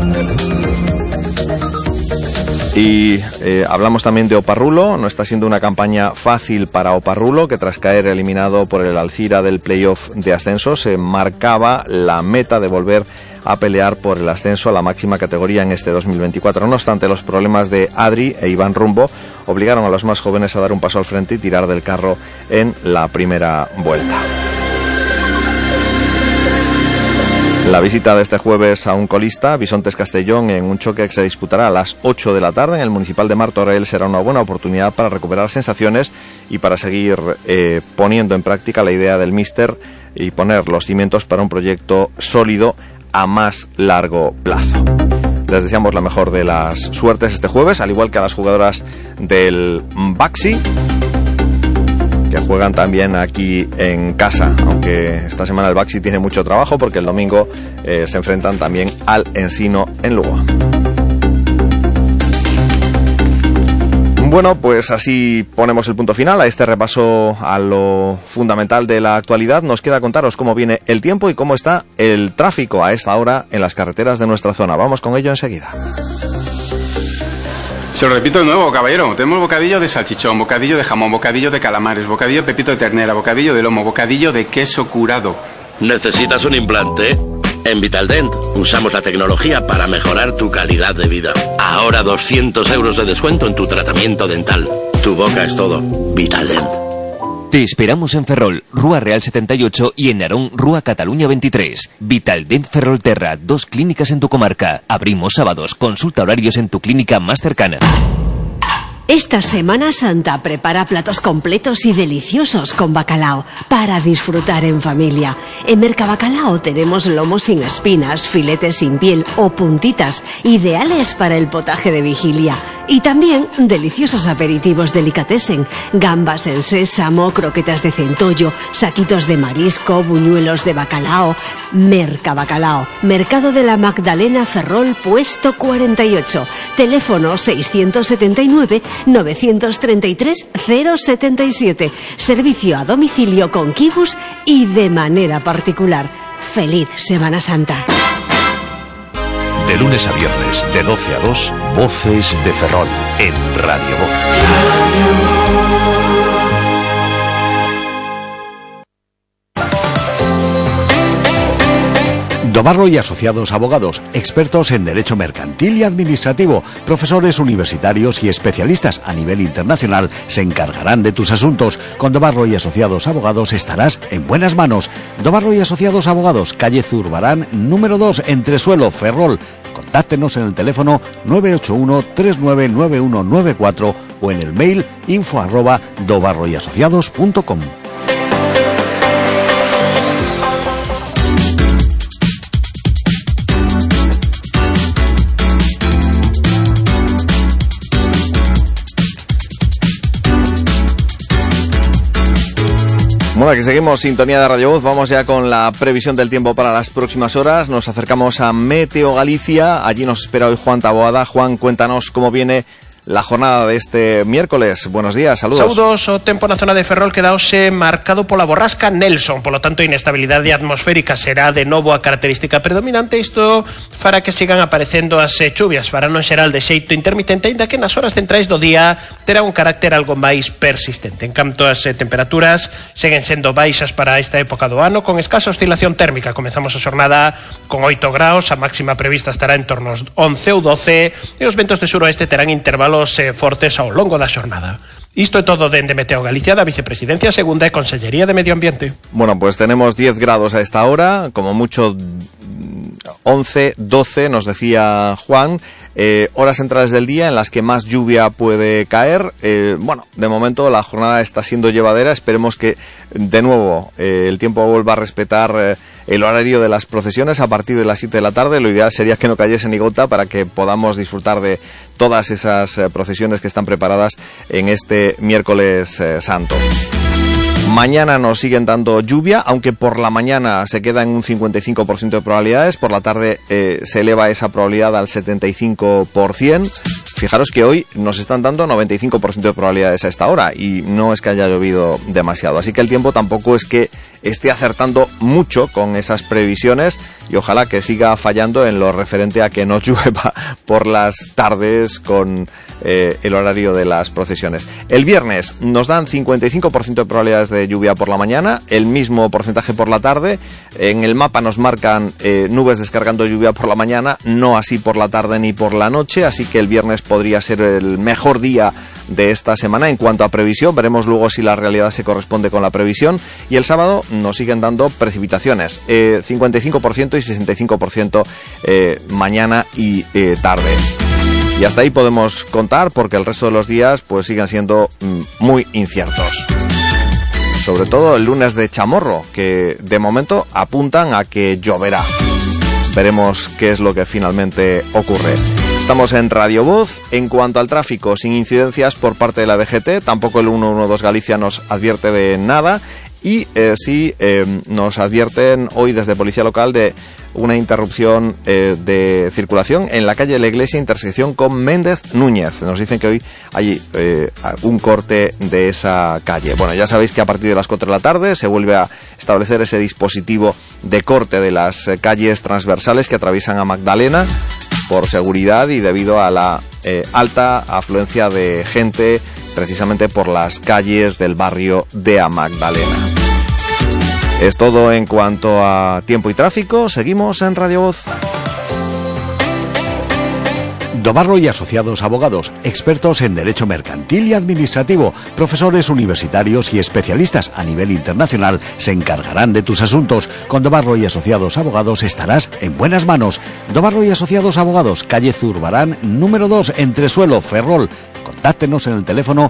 Y hablamos también de Oparrulo. No está siendo una campaña fácil para Oparrulo, que tras caer eliminado por el Alcira del playoff de ascenso se marcaba la meta de volver a pelear por el ascenso a la máxima categoría en este 2024. No obstante, los problemas de Adri e Iván Rumbo obligaron a los más jóvenes a dar un paso al frente y tirar del carro en la primera vuelta. La visita de este jueves a un colista, Bisontes Castellón, en un choque que se disputará a las 8 de la tarde en el Municipal de Martorell, será una buena oportunidad para recuperar sensaciones y para seguir poniendo en práctica la idea del míster y poner los cimientos para un proyecto sólido a más largo plazo. Les deseamos la mejor de las suertes este jueves, al igual que a las jugadoras del Baxi, que juegan también aquí en casa, aunque esta semana el Baxi tiene mucho trabajo porque el domingo se enfrentan también al Ensino en Lugo. Bueno, pues así ponemos el punto final a este repaso a lo fundamental de la actualidad. Nos queda contaros cómo viene el tiempo y cómo está el tráfico a esta hora en las carreteras de nuestra zona. Vamos con ello enseguida. Se lo repito de nuevo, caballero. Tenemos bocadillo de salchichón, bocadillo de jamón, bocadillo de calamares, bocadillo de pepito de ternera, bocadillo de lomo, bocadillo de queso curado. ¿Necesitas un implante? En Vitaldent usamos la tecnología para mejorar tu calidad de vida. Ahora 200 euros de descuento en tu tratamiento dental. Tu boca es todo. Vitaldent. Te esperamos en Ferrol, Rúa Real 78 y en Narón, Rúa Cataluña 23. Vitaldent Ferrolterra, 2 clínicas en tu comarca. Abrimos sábados, consulta horarios en tu clínica más cercana. Esta Semana Santa prepara platos completos y deliciosos con bacalao para disfrutar en familia. En Mercabacalao tenemos lomos sin espinas, filetes sin piel o puntitas, ideales para el potaje de vigilia. Y también deliciosos aperitivos delicatessen, gambas en sésamo, croquetas de centollo, saquitos de marisco, buñuelos de bacalao. Mercabacalao, Mercado de la Magdalena, Ferrol, puesto 48. Teléfono 679 933 077. Servicio a domicilio con Kibus y de manera particular. ¡Feliz Semana Santa! De lunes a viernes, de 12 a 2, Voces de Ferrol, en Radio Voz. Dobarro y Asociados Abogados, expertos en Derecho Mercantil y Administrativo, profesores universitarios y especialistas a nivel internacional, se encargarán de tus asuntos. Con Dobarro y Asociados Abogados estarás en buenas manos. Dobarro y Asociados Abogados, calle Zurbarán, número 2, Entresuelo, Ferrol. Contáctenos en el teléfono 981-399194 o en el mail info@dobarroyasociados.com. Bueno, aquí seguimos, sintonía de Radio Voz. Vamos ya con la previsión del tiempo para las próximas horas. Nos acercamos a Meteo Galicia. Allí nos espera hoy Juan Taboada. Juan, cuéntanos cómo viene la jornada de este miércoles. Buenos días, saludos. Saludos, o tempo na zona de Ferrol quedaose marcado pola borrasca Nelson, polo tanto, inestabilidade atmosférica será de novo a característica predominante. Isto fará que sigan aparecendo as chuvias, farán en xeral de xeito intermitente, ainda que nas horas centrais do día terá un carácter algo máis persistente. En canto as temperaturas seguen sendo baixas para esta época do ano, con escasa oscilación térmica. Comezamos a xornada con 8 graus, a máxima prevista estará en torno aos 11 ou 12, e os ventos de suroeste terán intervalos fortes ao longo da xornada. Isto é todo dende Meteo Galicia, da Vicepresidencia Segunda e Consellería de Medio Ambiente. Bueno, pues tenemos 10 grados a esta hora, como mucho 11, 12, nos decía Juan, horas centrales del día en las que más lluvia puede caer. Bueno, de momento la jornada está siendo llevadera, esperemos que de nuevo el tiempo vuelva a respetar el horario de las procesiones a partir de las 7 de la tarde. Lo ideal sería que no cayese ni gota para que podamos disfrutar de todas esas procesiones que están preparadas en este miércoles santo. Mañana nos siguen dando lluvia, aunque por la mañana se queda en un 55% de probabilidades, por la tarde se eleva esa probabilidad al 75%. Fijaros que hoy nos están dando 95% de probabilidades a esta hora y no es que haya llovido demasiado, así que el tiempo tampoco es que esté acertando mucho con esas previsiones y ojalá que siga fallando en lo referente a que no llueva por las tardes con el horario de las procesiones. El viernes nos dan 55% de probabilidades de lluvia por la mañana, el mismo porcentaje por la tarde. En el mapa nos marcan nubes descargando lluvia por la mañana, no así por la tarde ni por la noche, así que el viernes podría ser el mejor día de esta semana en cuanto a previsión. Veremos luego si la realidad se corresponde con la previsión. Y el sábado nos siguen dando precipitaciones, 55% y 65% mañana y tarde. Y hasta ahí podemos contar porque el resto de los días pues siguen siendo muy inciertos. Sobre todo el lunes de chamorro, que de momento apuntan a que lloverá. Veremos qué es lo que finalmente ocurre. Estamos en Radio Voz. En cuanto al tráfico, sin incidencias por parte de la DGT, tampoco el 112 Galicia nos advierte de nada. Y sí nos advierten hoy desde Policía Local de una interrupción de circulación en la calle de la Iglesia, intersección con Méndez Núñez. Nos dicen que hoy hay un corte de esa calle. Bueno, ya sabéis que a partir de las 4 de la tarde se vuelve a establecer ese dispositivo de corte de las calles transversales que atraviesan a Magdalena por seguridad y debido a la alta afluencia de gente precisamente por las calles del barrio de A Magdalena. Es todo en cuanto a tiempo y tráfico. Seguimos en Radio Voz. Dobarro y Asociados Abogados, expertos en Derecho Mercantil y Administrativo, profesores universitarios y especialistas a nivel internacional, se encargarán de tus asuntos. Con Dobarro y Asociados Abogados estarás en buenas manos. Dobarro y Asociados Abogados, calle Zurbarán, número 2, Entresuelo, Ferrol. Contáctenos en el teléfono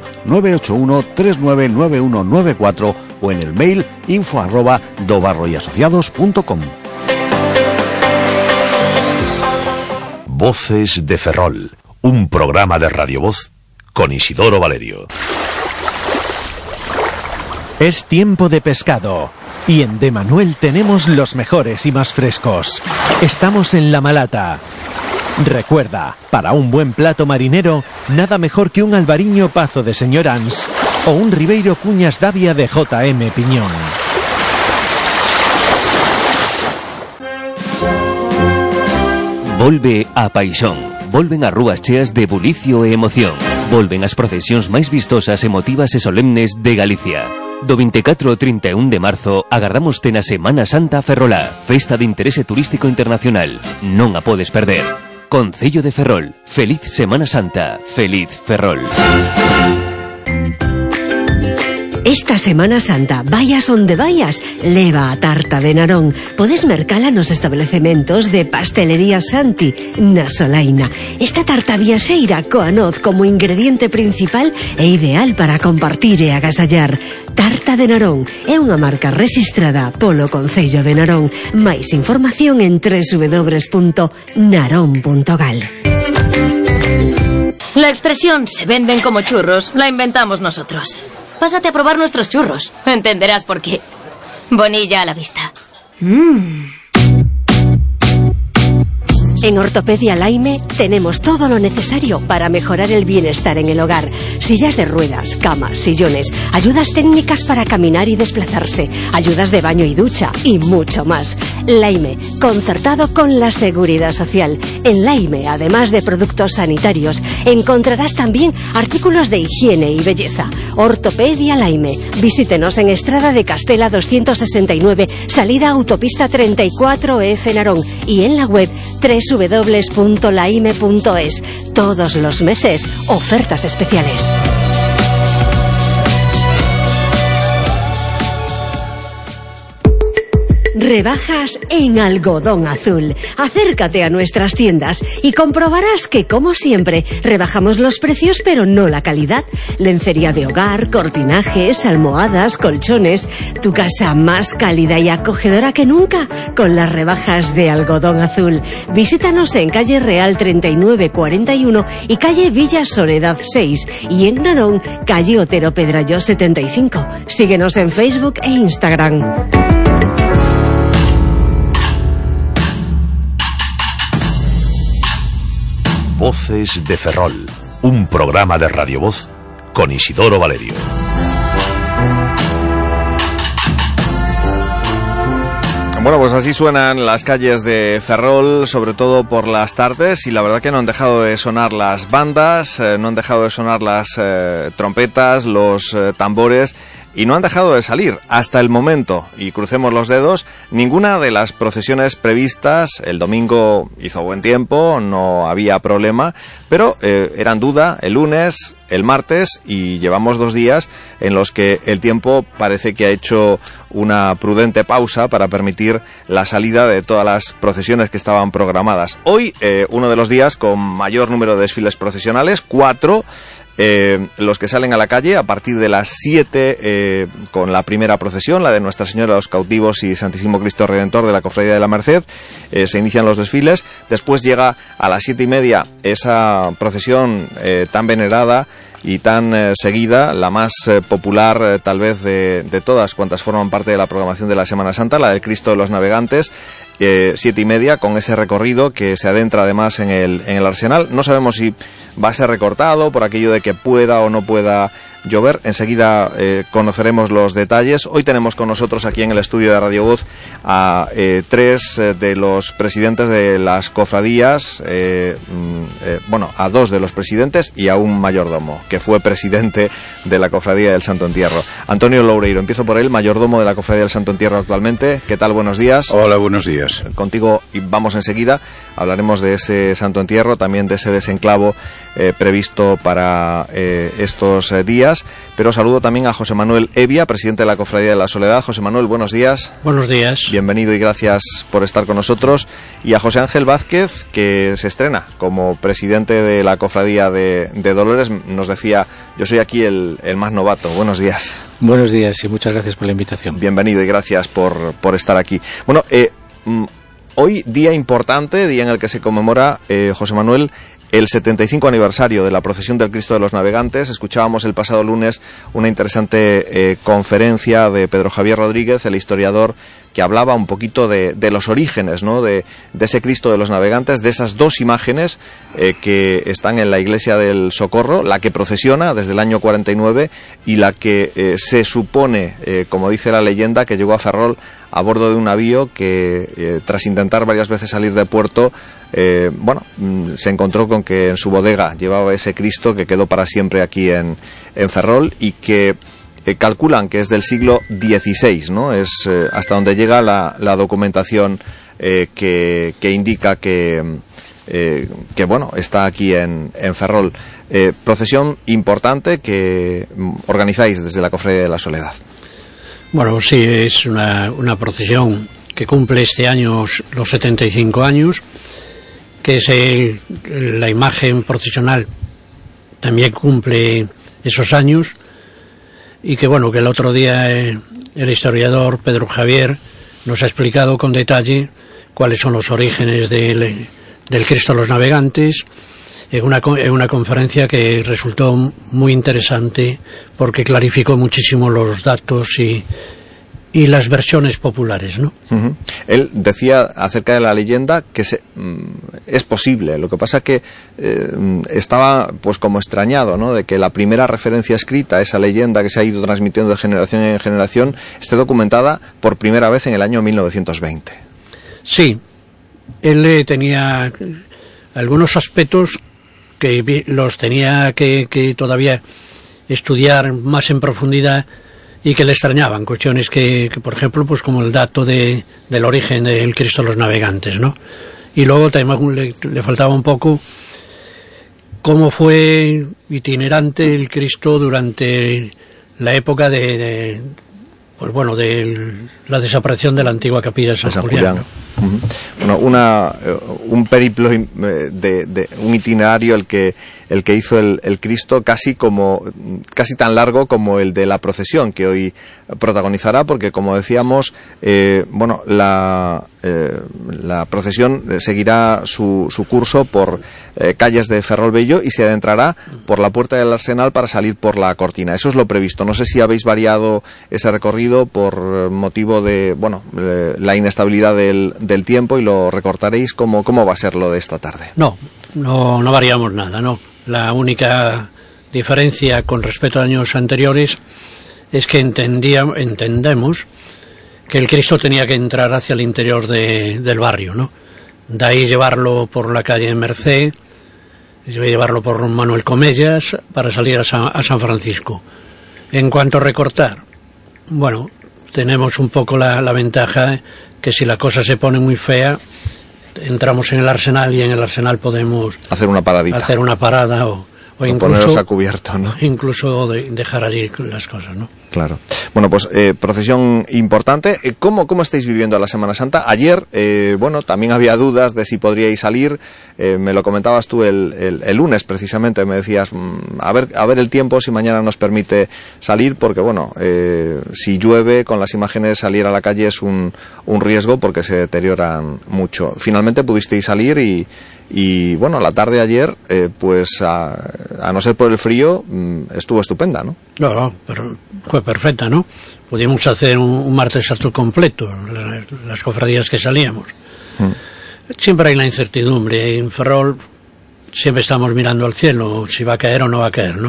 981-399194 o en el mail info@dobarroyasociados.com. Voces de Ferrol, un programa de Radio Voz con Isidoro Valerio. Es tiempo de pescado y en De Manuel tenemos los mejores y más frescos. Estamos en La Malata. Recuerda, para un buen plato marinero, nada mejor que un albariño pazo de Señor Ans o un Ribeiro Cuñas Davia de J.M. Piñón. Volve a paixón. Volven as rúas cheas de bulicio e emoción. Volven as procesións máis vistosas, emotivas e solemnes de Galicia. Do 24 ao 31 de marzo agardamos na Semana Santa Ferrolá, festa de interese turístico internacional. Non a podes perder. Concello de Ferrol. Feliz Semana Santa. Feliz Ferrol. Esta Semana Santa, vayas onde vayas, leva a tarta de Narón. Podes mercala nos establecementos de Pastelería Santi, na Solaina. Esta tarta viaxeira coa noz como ingrediente principal é ideal para compartir e agasallar. Tarta de Narón é unha marca rexistrada polo Concello de Narón. Máis información en www.narón.gal. La expresión "se venden como churros" la inventamos nosotros. Pásate a probar nuestros churros. Entenderás por qué. Bonilla a la vista. En Ortopedia Laime tenemos todo lo necesario para mejorar el bienestar en el hogar. Sillas de ruedas, camas, sillones, ayudas técnicas para caminar y desplazarse, ayudas de baño y ducha y mucho más. Laime, concertado con la Seguridad Social. En Laime, además de productos sanitarios, encontrarás también artículos de higiene y belleza. Ortopedia Laime. Visítenos en Estrada de Castela 269, salida autopista 34F Narón, y en la web www.laime.es. Todos los meses, ofertas especiales. Rebajas en Algodón Azul. Acércate a nuestras tiendas y comprobarás que, como siempre, rebajamos los precios pero no la calidad. Lencería de hogar, cortinajes, almohadas, colchones. Tu casa más cálida y acogedora que nunca con las rebajas de Algodón Azul. Visítanos en calle Real 3941 y calle Villa Soledad 6, y en Narón, calle Otero Pedralló 75. Síguenos en Facebook e Instagram. Voces de Ferrol, un programa de Radio Voz con Isidoro Valerio. Bueno, pues así suenan las calles de Ferrol, sobre todo por las tardes, y la verdad que no han dejado de sonar las bandas, no han dejado de sonar las trompetas, los tambores, y no han dejado de salir hasta el momento, y crucemos los dedos, ninguna de las procesiones previstas. El domingo hizo buen tiempo, no había problema, pero eran duda el lunes, el martes, y llevamos 2 días en los que el tiempo parece que ha hecho una prudente pausa para permitir la salida de todas las procesiones que estaban programadas. Hoy, uno de los días con mayor número de desfiles procesionales, 4, los que salen a la calle a partir de las 7 con la primera procesión, la de Nuestra Señora de los Cautivos y Santísimo Cristo Redentor de la Cofradía de la Merced. Se inician los desfiles, después llega a las 7:30 esa procesión tan venerada y tan seguida, la más popular tal vez de todas cuantas forman parte de la programación de la Semana Santa, la del Cristo de los Navegantes. 7:30, con ese recorrido que se adentra además en el Arsenal. No sabemos si va a ser recortado por aquello de que pueda o no pueda llover. Enseguida conoceremos los detalles. Hoy tenemos con nosotros aquí en el estudio de Radio Voz a tres de los presidentes de las cofradías, a dos de los presidentes y a un mayordomo, que fue presidente de la Cofradía del Santo Entierro. Antonio Loureiro, empiezo por él, mayordomo de la Cofradía del Santo Entierro actualmente. ¿Qué tal? Buenos días. Hola, buenos días. Contigo vamos enseguida. Hablaremos de ese Santo Entierro, también de ese desenclavo previsto para estos días. Pero saludo también a José Manuel Evia, presidente de la Cofradía de la Soledad. José Manuel, buenos días. Buenos días. Bienvenido y gracias por estar con nosotros. Y a José Ángel Vázquez, que se estrena como presidente de la Cofradía de Dolores. Nos decía, yo soy aquí el más novato. Buenos días. Buenos días y muchas gracias por la invitación. Bienvenido y gracias por estar aquí. Bueno, hoy día importante, día en el que se conmemora, José Manuel, el 75 aniversario de la procesión del Cristo de los Navegantes. Escuchábamos el pasado lunes una interesante conferencia de Pedro Javier Rodríguez, el historiador, que hablaba un poquito de los orígenes, ¿no?, de ese Cristo de los Navegantes, de esas dos imágenes que están en la Iglesia del Socorro, la que procesiona desde el año 49 y la que se supone, como dice la leyenda, que llegó a Ferrol a bordo de un navío que, tras intentar varias veces salir de puerto, se encontró con que en su bodega llevaba ese Cristo que quedó para siempre aquí en Ferrol y que calculan que es del siglo XVI, ¿no? Es hasta donde llega la documentación que indica que está aquí en Ferrol. Procesión importante que organizáis desde la Cofradía de la Soledad. Bueno, sí, es una procesión que cumple este año los 75 años, que es la imagen procesional también cumple esos años, y que que el otro día el historiador Pedro Javier nos ha explicado con detalle cuáles son los orígenes del Cristo de los Navegantes, en una conferencia que resultó muy interesante porque clarificó muchísimo los datos y las versiones populares, ¿no? Uh-huh. Él decía acerca de la leyenda que es posible, lo que pasa que estaba pues como extrañado, ¿no?, de que la primera referencia escrita a esa leyenda que se ha ido transmitiendo de generación en generación esté documentada por primera vez en el año 1920. Sí, él tenía algunos aspectos que los tenía que todavía estudiar más en profundidad y que le extrañaban, cuestiones que por ejemplo, pues como el dato del origen del Cristo de los Navegantes, ¿no? Y luego también le faltaba un poco cómo fue itinerante el Cristo durante la época de la desaparición de la antigua capilla de San Julián, ¿no? Uh-huh. Bueno, un periplo de un itinerario el que hizo el Cristo casi tan largo como el de la procesión que hoy protagonizará, porque como decíamos, la procesión seguirá su curso por calles de Ferrol Bello y se adentrará por la puerta del Arsenal para salir por la Cortina. Eso es lo previsto. No sé si habéis variado ese recorrido por motivo de la inestabilidad del tiempo y lo recortaréis. ¿Cómo va a ser lo de esta tarde? No variamos nada, no. La única diferencia con respecto a años anteriores es que entendemos que el Cristo tenía que entrar hacia el interior del barrio, ¿no? De ahí llevarlo por la calle Merced, llevarlo por Manuel Comellas para salir a San Francisco. En cuanto a recortar, tenemos un poco la ventaja que si la cosa se pone muy fea, entramos en el Arsenal y en el Arsenal podemos hacer una paradita, hacer una parada o incluso ponerlos a cubierto, ¿no? Incluso dejar allí las cosas, ¿no? Claro. Bueno, pues procesión importante. ¿Cómo estáis viviendo la Semana Santa? Ayer, también había dudas de si podríais salir. Me lo comentabas tú el lunes, precisamente. Me decías, a ver el tiempo, si mañana nos permite salir, porque si llueve, con las imágenes salir a la calle es un riesgo porque se deterioran mucho. Finalmente pudisteis salir y la tarde ayer, a no ser por el frío, estuvo estupenda, ¿no? No, pero fue perfecta, ¿no? Podíamos hacer un martes santo completo, las cofradías que salíamos. Siempre hay la incertidumbre. En Ferrol siempre estamos mirando al cielo, si va a caer o no va a caer, ¿no?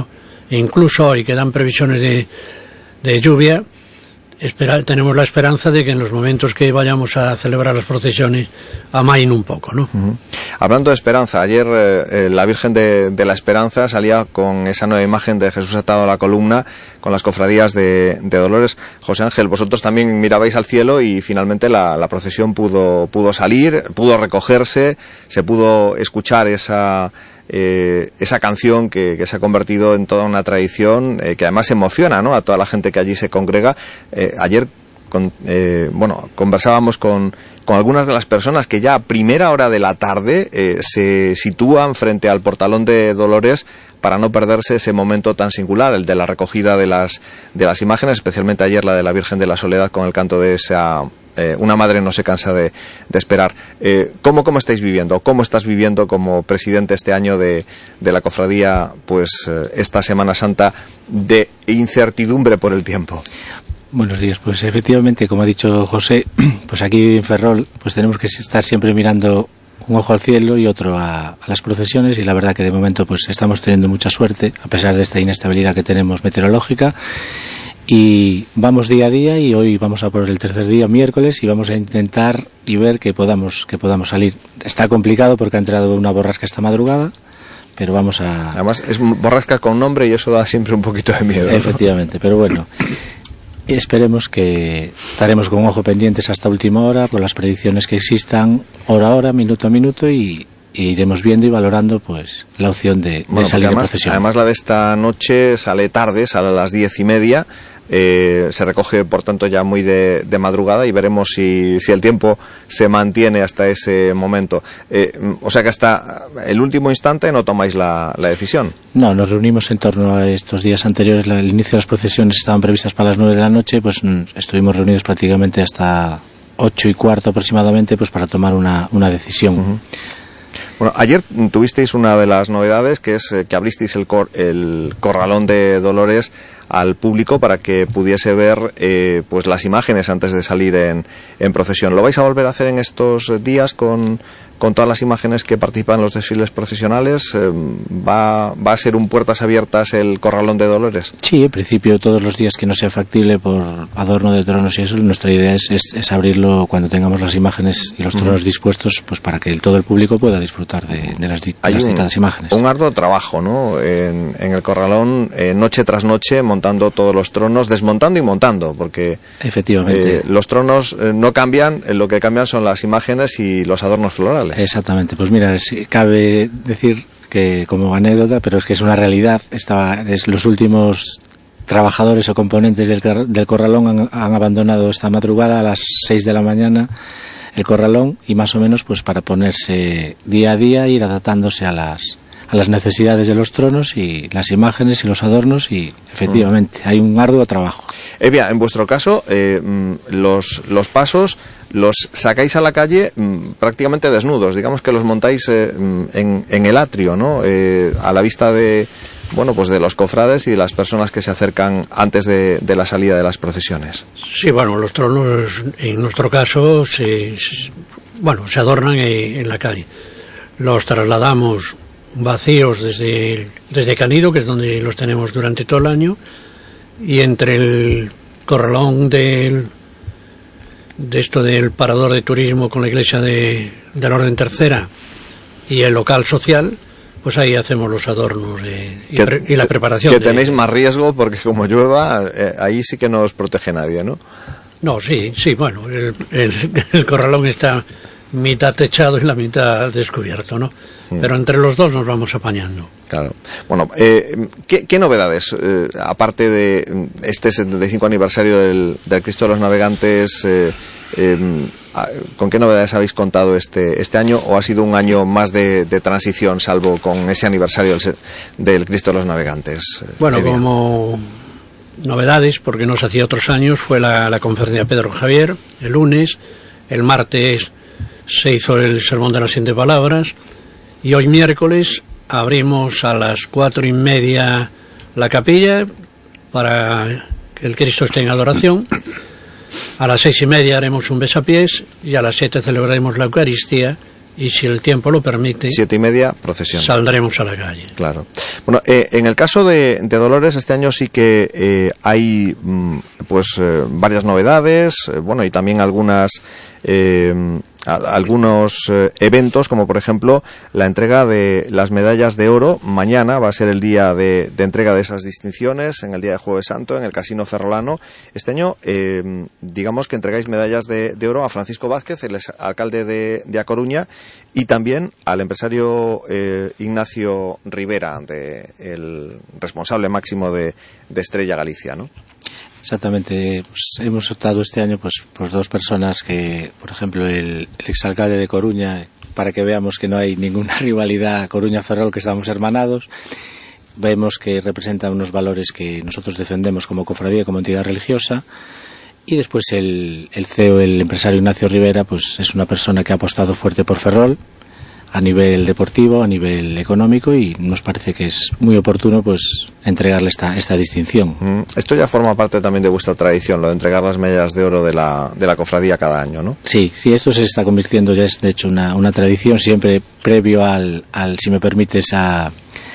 incluso hoy que dan previsiones de lluvia, tenemos la esperanza de que en los momentos que vayamos a celebrar las procesiones amainen un poco, ¿no? Hablando de esperanza, ayer la Virgen de la Esperanza salía con esa nueva imagen de Jesús atado a la columna con las cofradías de Dolores. José Ángel, vosotros también mirabais al cielo y finalmente la procesión pudo salir, pudo recogerse, se pudo escuchar esa canción que se ha convertido en toda una tradición, que además emociona, ¿no?, a toda la gente que allí se congrega. Ayer conversábamos con algunas de las personas que ya a primera hora de la tarde se sitúan frente al portalón de Dolores para no perderse ese momento tan singular, el de la recogida de las imágenes, especialmente ayer la de la Virgen de la Soledad con el canto de esa Una madre no se cansa de esperar. ¿Cómo estáis viviendo? ¿Cómo estás viviendo como presidente este año de la cofradía, pues esta Semana Santa de incertidumbre por el tiempo? Buenos días, pues efectivamente, como ha dicho José, pues aquí en Ferrol pues tenemos que estar siempre mirando un ojo al cielo y otro a las procesiones, y la verdad que de momento pues estamos teniendo mucha suerte a pesar de esta inestabilidad que tenemos meteorológica, y vamos día a día, y hoy vamos a por el tercer día, miércoles, y vamos a intentar y ver que podamos salir. Está complicado porque ha entrado una borrasca esta madrugada, pero vamos a... Además es borrasca con nombre y eso da siempre un poquito de miedo, ¿no? Efectivamente, pero bueno, esperemos que estaremos con ojo pendientes hasta última hora por las predicciones que existan hora a hora, minuto a minuto, y iremos viendo y valorando pues la opción de salir de procesión. Además la de esta noche sale tarde, sale a las 10:30, se recoge por tanto ya muy de madrugada, y veremos si el tiempo se mantiene hasta ese momento. O sea que hasta el último instante no tomáis la decisión. No, nos reunimos en torno a estos días anteriores. El inicio de las procesiones estaban previstas para las 9 de la noche, pues estuvimos reunidos prácticamente hasta 8:15 aproximadamente, pues para tomar una decisión. Uh-huh. Bueno, ayer tuvisteis una de las novedades, que es que abristeis el corralón de Dolores al público para que pudiese ver pues las imágenes antes de salir en procesión. ¿Lo vais a volver a hacer en estos días con todas las imágenes que participan en los desfiles procesionales? ¿Va a ser un puertas abiertas el corralón de Dolores? Sí, en principio todos los días que no sea factible por adorno de tronos y eso, nuestra idea es abrirlo cuando tengamos las imágenes y los tronos dispuestos, pues para que todo el público pueda disfrutar de las citadas imágenes. Un arduo trabajo, ¿no?, en el corralón, noche tras noche, montando todos los tronos, desmontando y montando, porque efectivamente los tronos no cambian, lo que cambian son las imágenes y los adornos florales. Exactamente, pues mira, cabe decir que como anécdota, pero es que es una realidad, los últimos trabajadores o componentes del corralón han abandonado esta madrugada a las 6 de la mañana el corralón, y más o menos pues para ponerse día a día, ir adaptándose a las necesidades de los tronos y las imágenes y los adornos, y efectivamente hay un arduo trabajo. Evia, en vuestro caso, los pasos los sacáis a la calle prácticamente desnudos, digamos que los montáis en el atrio, ¿no?, a la vista de los cofrades y de las personas que se acercan antes de la salida de las procesiones. Sí, bueno, los tronos en nuestro caso se adornan en la calle. Los trasladamos vacíos desde Canido, que es donde los tenemos durante todo el año, y entre el corralón del parador de turismo con la iglesia de la Orden Tercera y el local social, pues ahí hacemos los adornos y la preparación. Que tenéis más riesgo porque como llueva, ahí sí que no os protege nadie, ¿no? No, sí, bueno, el corralón está mitad techado y la mitad descubierto, ¿no? Pero entre los dos nos vamos apañando. Claro. Bueno, ¿qué novedades, aparte de este 75 aniversario del Cristo de los Navegantes, con qué novedades habéis contado este año, o ha sido un año más de transición, salvo con ese aniversario del Cristo de los Navegantes? Bueno, como novedades, porque no se hacía otros años, fue la conferencia de Pedro Javier el lunes, el martes se hizo el sermón de las 7 palabras, y hoy miércoles abrimos a las 4:30 la capilla para que el Cristo esté en adoración. A las 6:30 haremos un besapiés y a las 7 celebraremos la Eucaristía, y si el tiempo lo permite, 7:30 procesión. Saldremos a la calle. Claro. Bueno, en el caso de Dolores, este año sí que hay varias novedades, bueno, y también algunos eventos, como por ejemplo la entrega de las medallas de oro. Mañana va a ser el día de entrega de esas distinciones, en el día de Jueves Santo, en el Casino Ferrolano. Este año, digamos que entregáis medallas de oro a Francisco Vázquez, el alcalde de A Coruña, y también al empresario Ignacio Rivera, el responsable máximo de Estrella Galicia, ¿no? Exactamente, pues hemos optado este año pues dos personas que, por ejemplo, el exalcalde de Coruña, para que veamos que no hay ninguna rivalidad Coruña-Ferrol, que estamos hermanados. Vemos que representa unos valores que nosotros defendemos como cofradía, como entidad religiosa. Y después el CEO, el empresario Ignacio Rivera, pues es una persona que ha apostado fuerte por Ferrol a nivel deportivo, a nivel económico, y nos parece que es muy oportuno pues entregarle esta distinción. Esto ya forma parte también de vuestra tradición, lo de entregar las medallas de oro de la cofradía cada año, ¿no? Sí, esto se está convirtiendo, ya es de hecho una tradición, siempre previo al si me permites, al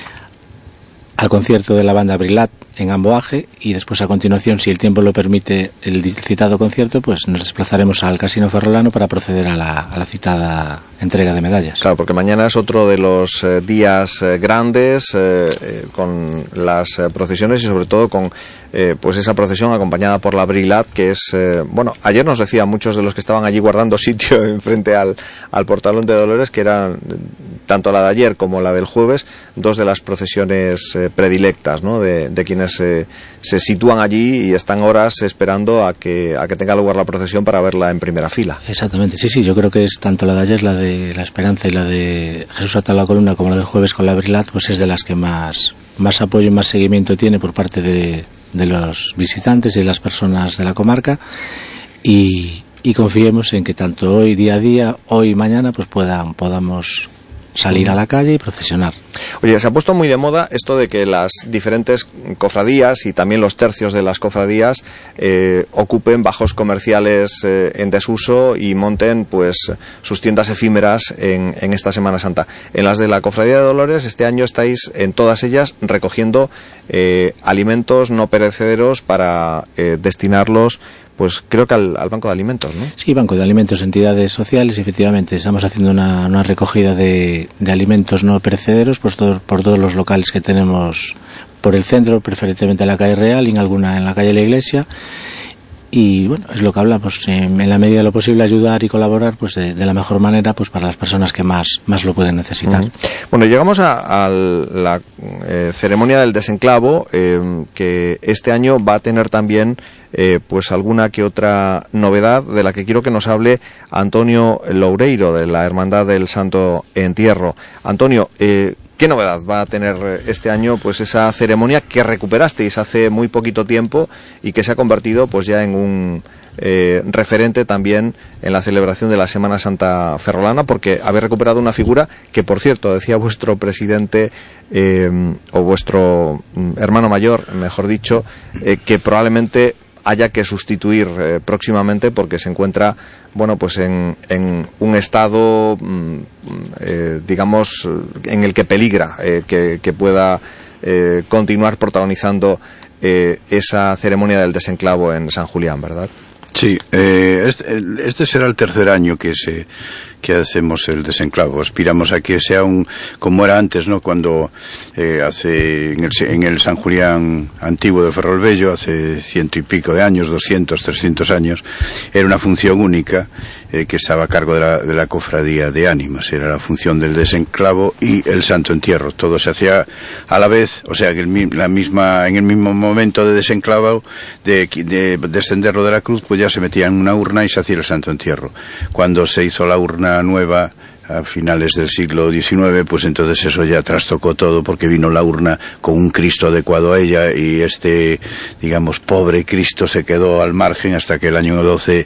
concierto de la banda Brilat en Amboaje, y después a continuación, si el tiempo lo permite, el citado concierto, pues nos desplazaremos al Casino Ferrolano para proceder a la citada entrega de medallas. Claro, porque mañana es otro de los días grandes, con las procesiones y sobre todo con pues esa procesión acompañada por la Brilat, que es, ayer nos decían muchos de los que estaban allí guardando sitio enfrente al Portalón de Dolores, que eran tanto la de ayer como la del jueves, dos de las procesiones predilectas, ¿no?, de quienes se sitúan allí y están horas esperando a que tenga lugar la procesión para verla en primera fila. Exactamente, sí, yo creo que es tanto la de ayer, la de la Esperanza, y la de Jesús atado a la columna, como la del jueves con la Brilat, pues es de las que más apoyo y más seguimiento tiene por parte de los visitantes y de las personas de la comarca, y confiemos en que tanto hoy, día a día, hoy y mañana, pues podamos salir a la calle y procesionar. Oye, se ha puesto muy de moda esto de que las diferentes cofradías y también los tercios de las cofradías ocupen bajos comerciales en desuso y monten pues sus tiendas efímeras en esta Semana Santa. En las de la Cofradía de Dolores, este año estáis en todas ellas recogiendo alimentos no perecederos para destinarlos, pues creo que al Banco de Alimentos, ¿no? Sí, Banco de Alimentos, entidades sociales, efectivamente. Estamos haciendo una recogida de alimentos no perecederos pues por todos los locales que tenemos por el centro, preferentemente en la calle Real y en alguna en la calle La Iglesia. Y bueno, es lo que hablamos, en la medida de lo posible ayudar y colaborar pues de la mejor manera pues para las personas que más lo pueden necesitar. Bueno, llegamos a la ceremonia del desenclavo, que este año va a tener también pues alguna que otra novedad, de la que quiero que nos hable Antonio Loureiro, de la Hermandad del Santo Entierro. Antonio, ¿qué novedad va a tener este año pues esa ceremonia que recuperasteis hace muy poquito tiempo y que se ha convertido pues ya en un referente también en la celebración de la Semana Santa ferrolana, porque habéis recuperado una figura que, por cierto, decía vuestro presidente o vuestro hermano mayor, mejor dicho, que probablemente haya que sustituir próximamente porque se encuentra pues en un estado digamos en el que peligra que pueda continuar protagonizando esa ceremonia del desenclavo en San Julián, ¿verdad? Sí, este será el tercer año que hacemos el desenclavo. Aspiramos a que sea como era antes, ¿no? Cuando en el San Julián antiguo de Ferrolbello, hace 100 y pico de años, 200, 300 años, era una función única que estaba a cargo de la cofradía de ánimas. Era la función del desenclavo y el santo entierro. Todo se hacía a la vez, o sea, que en el mismo momento de desenclavo, de descenderlo de la cruz, pues ya se metía en una urna y se hacía el santo entierro. Cuando se hizo la urna nueva a finales del siglo XIX, pues entonces eso ya trastocó todo, porque vino la urna con un Cristo adecuado a ella, y digamos, pobre Cristo se quedó al margen hasta que el año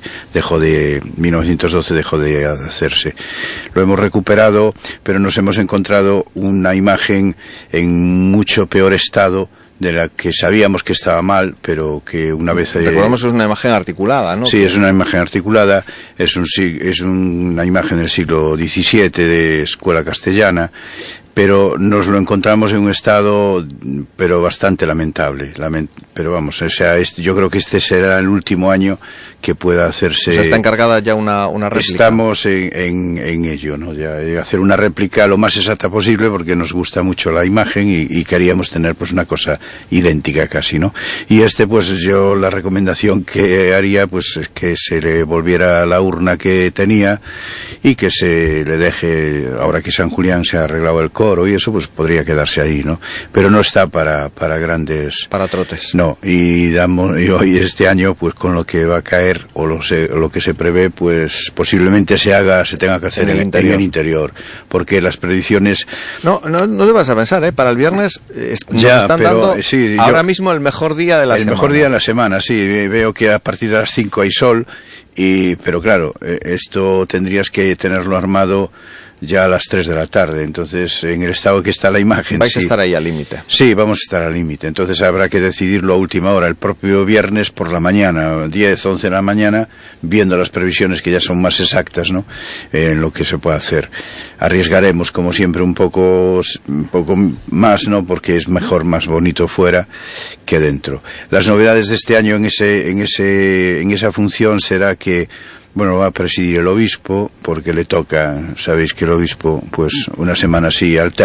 1912 dejó de hacerse. Lo hemos recuperado, pero nos hemos encontrado una imagen en mucho peor estado de la que sabíamos que estaba mal, pero que una vez... Recordamos que es una imagen articulada, ¿no? Sí, es una imagen articulada, es una imagen del siglo XVII de escuela castellana, pero nos lo encontramos en un estado pero bastante lamentable. Pero vamos, o sea, yo creo que este será el último año que pueda hacerse. O sea, está encargada ya una réplica. Estamos en ello, ¿no? Ya hacer una réplica lo más exacta posible, porque nos gusta mucho la imagen y queríamos tener pues una cosa idéntica casi, ¿no? Y pues yo la recomendación que haría pues es que se le volviera la urna que tenía y que se le deje, ahora que San Julián se ha arreglado el coro y eso, pues podría quedarse ahí, ¿no? Pero no está para grandes... Para trotes. No, y hoy este año, pues con lo que va a caer o lo que se prevé, pues posiblemente se tenga que hacer en el interior, porque las predicciones... No te vas a pensar, para el viernes nos están dando ahora mismo el mejor día de la semana. El mejor día de la semana, sí, veo que a partir de las 5 hay sol, pero claro, esto tendrías que tenerlo armado ya a las 3 de la tarde, entonces en el estado que está la imagen... Vais a estar ahí al límite. Sí, vamos a estar al límite, entonces habrá que decidirlo a última hora, el propio viernes por la mañana, 10, 11 de la mañana, viendo las previsiones que ya son más exactas, ¿no?, en lo que se puede hacer. Arriesgaremos, como siempre, un poco más, ¿no?, porque es mejor, más bonito fuera que dentro. Las novedades de este año en esa función será que va a presidir el obispo, porque le toca, sabéis que el obispo, pues una semana sí alterna.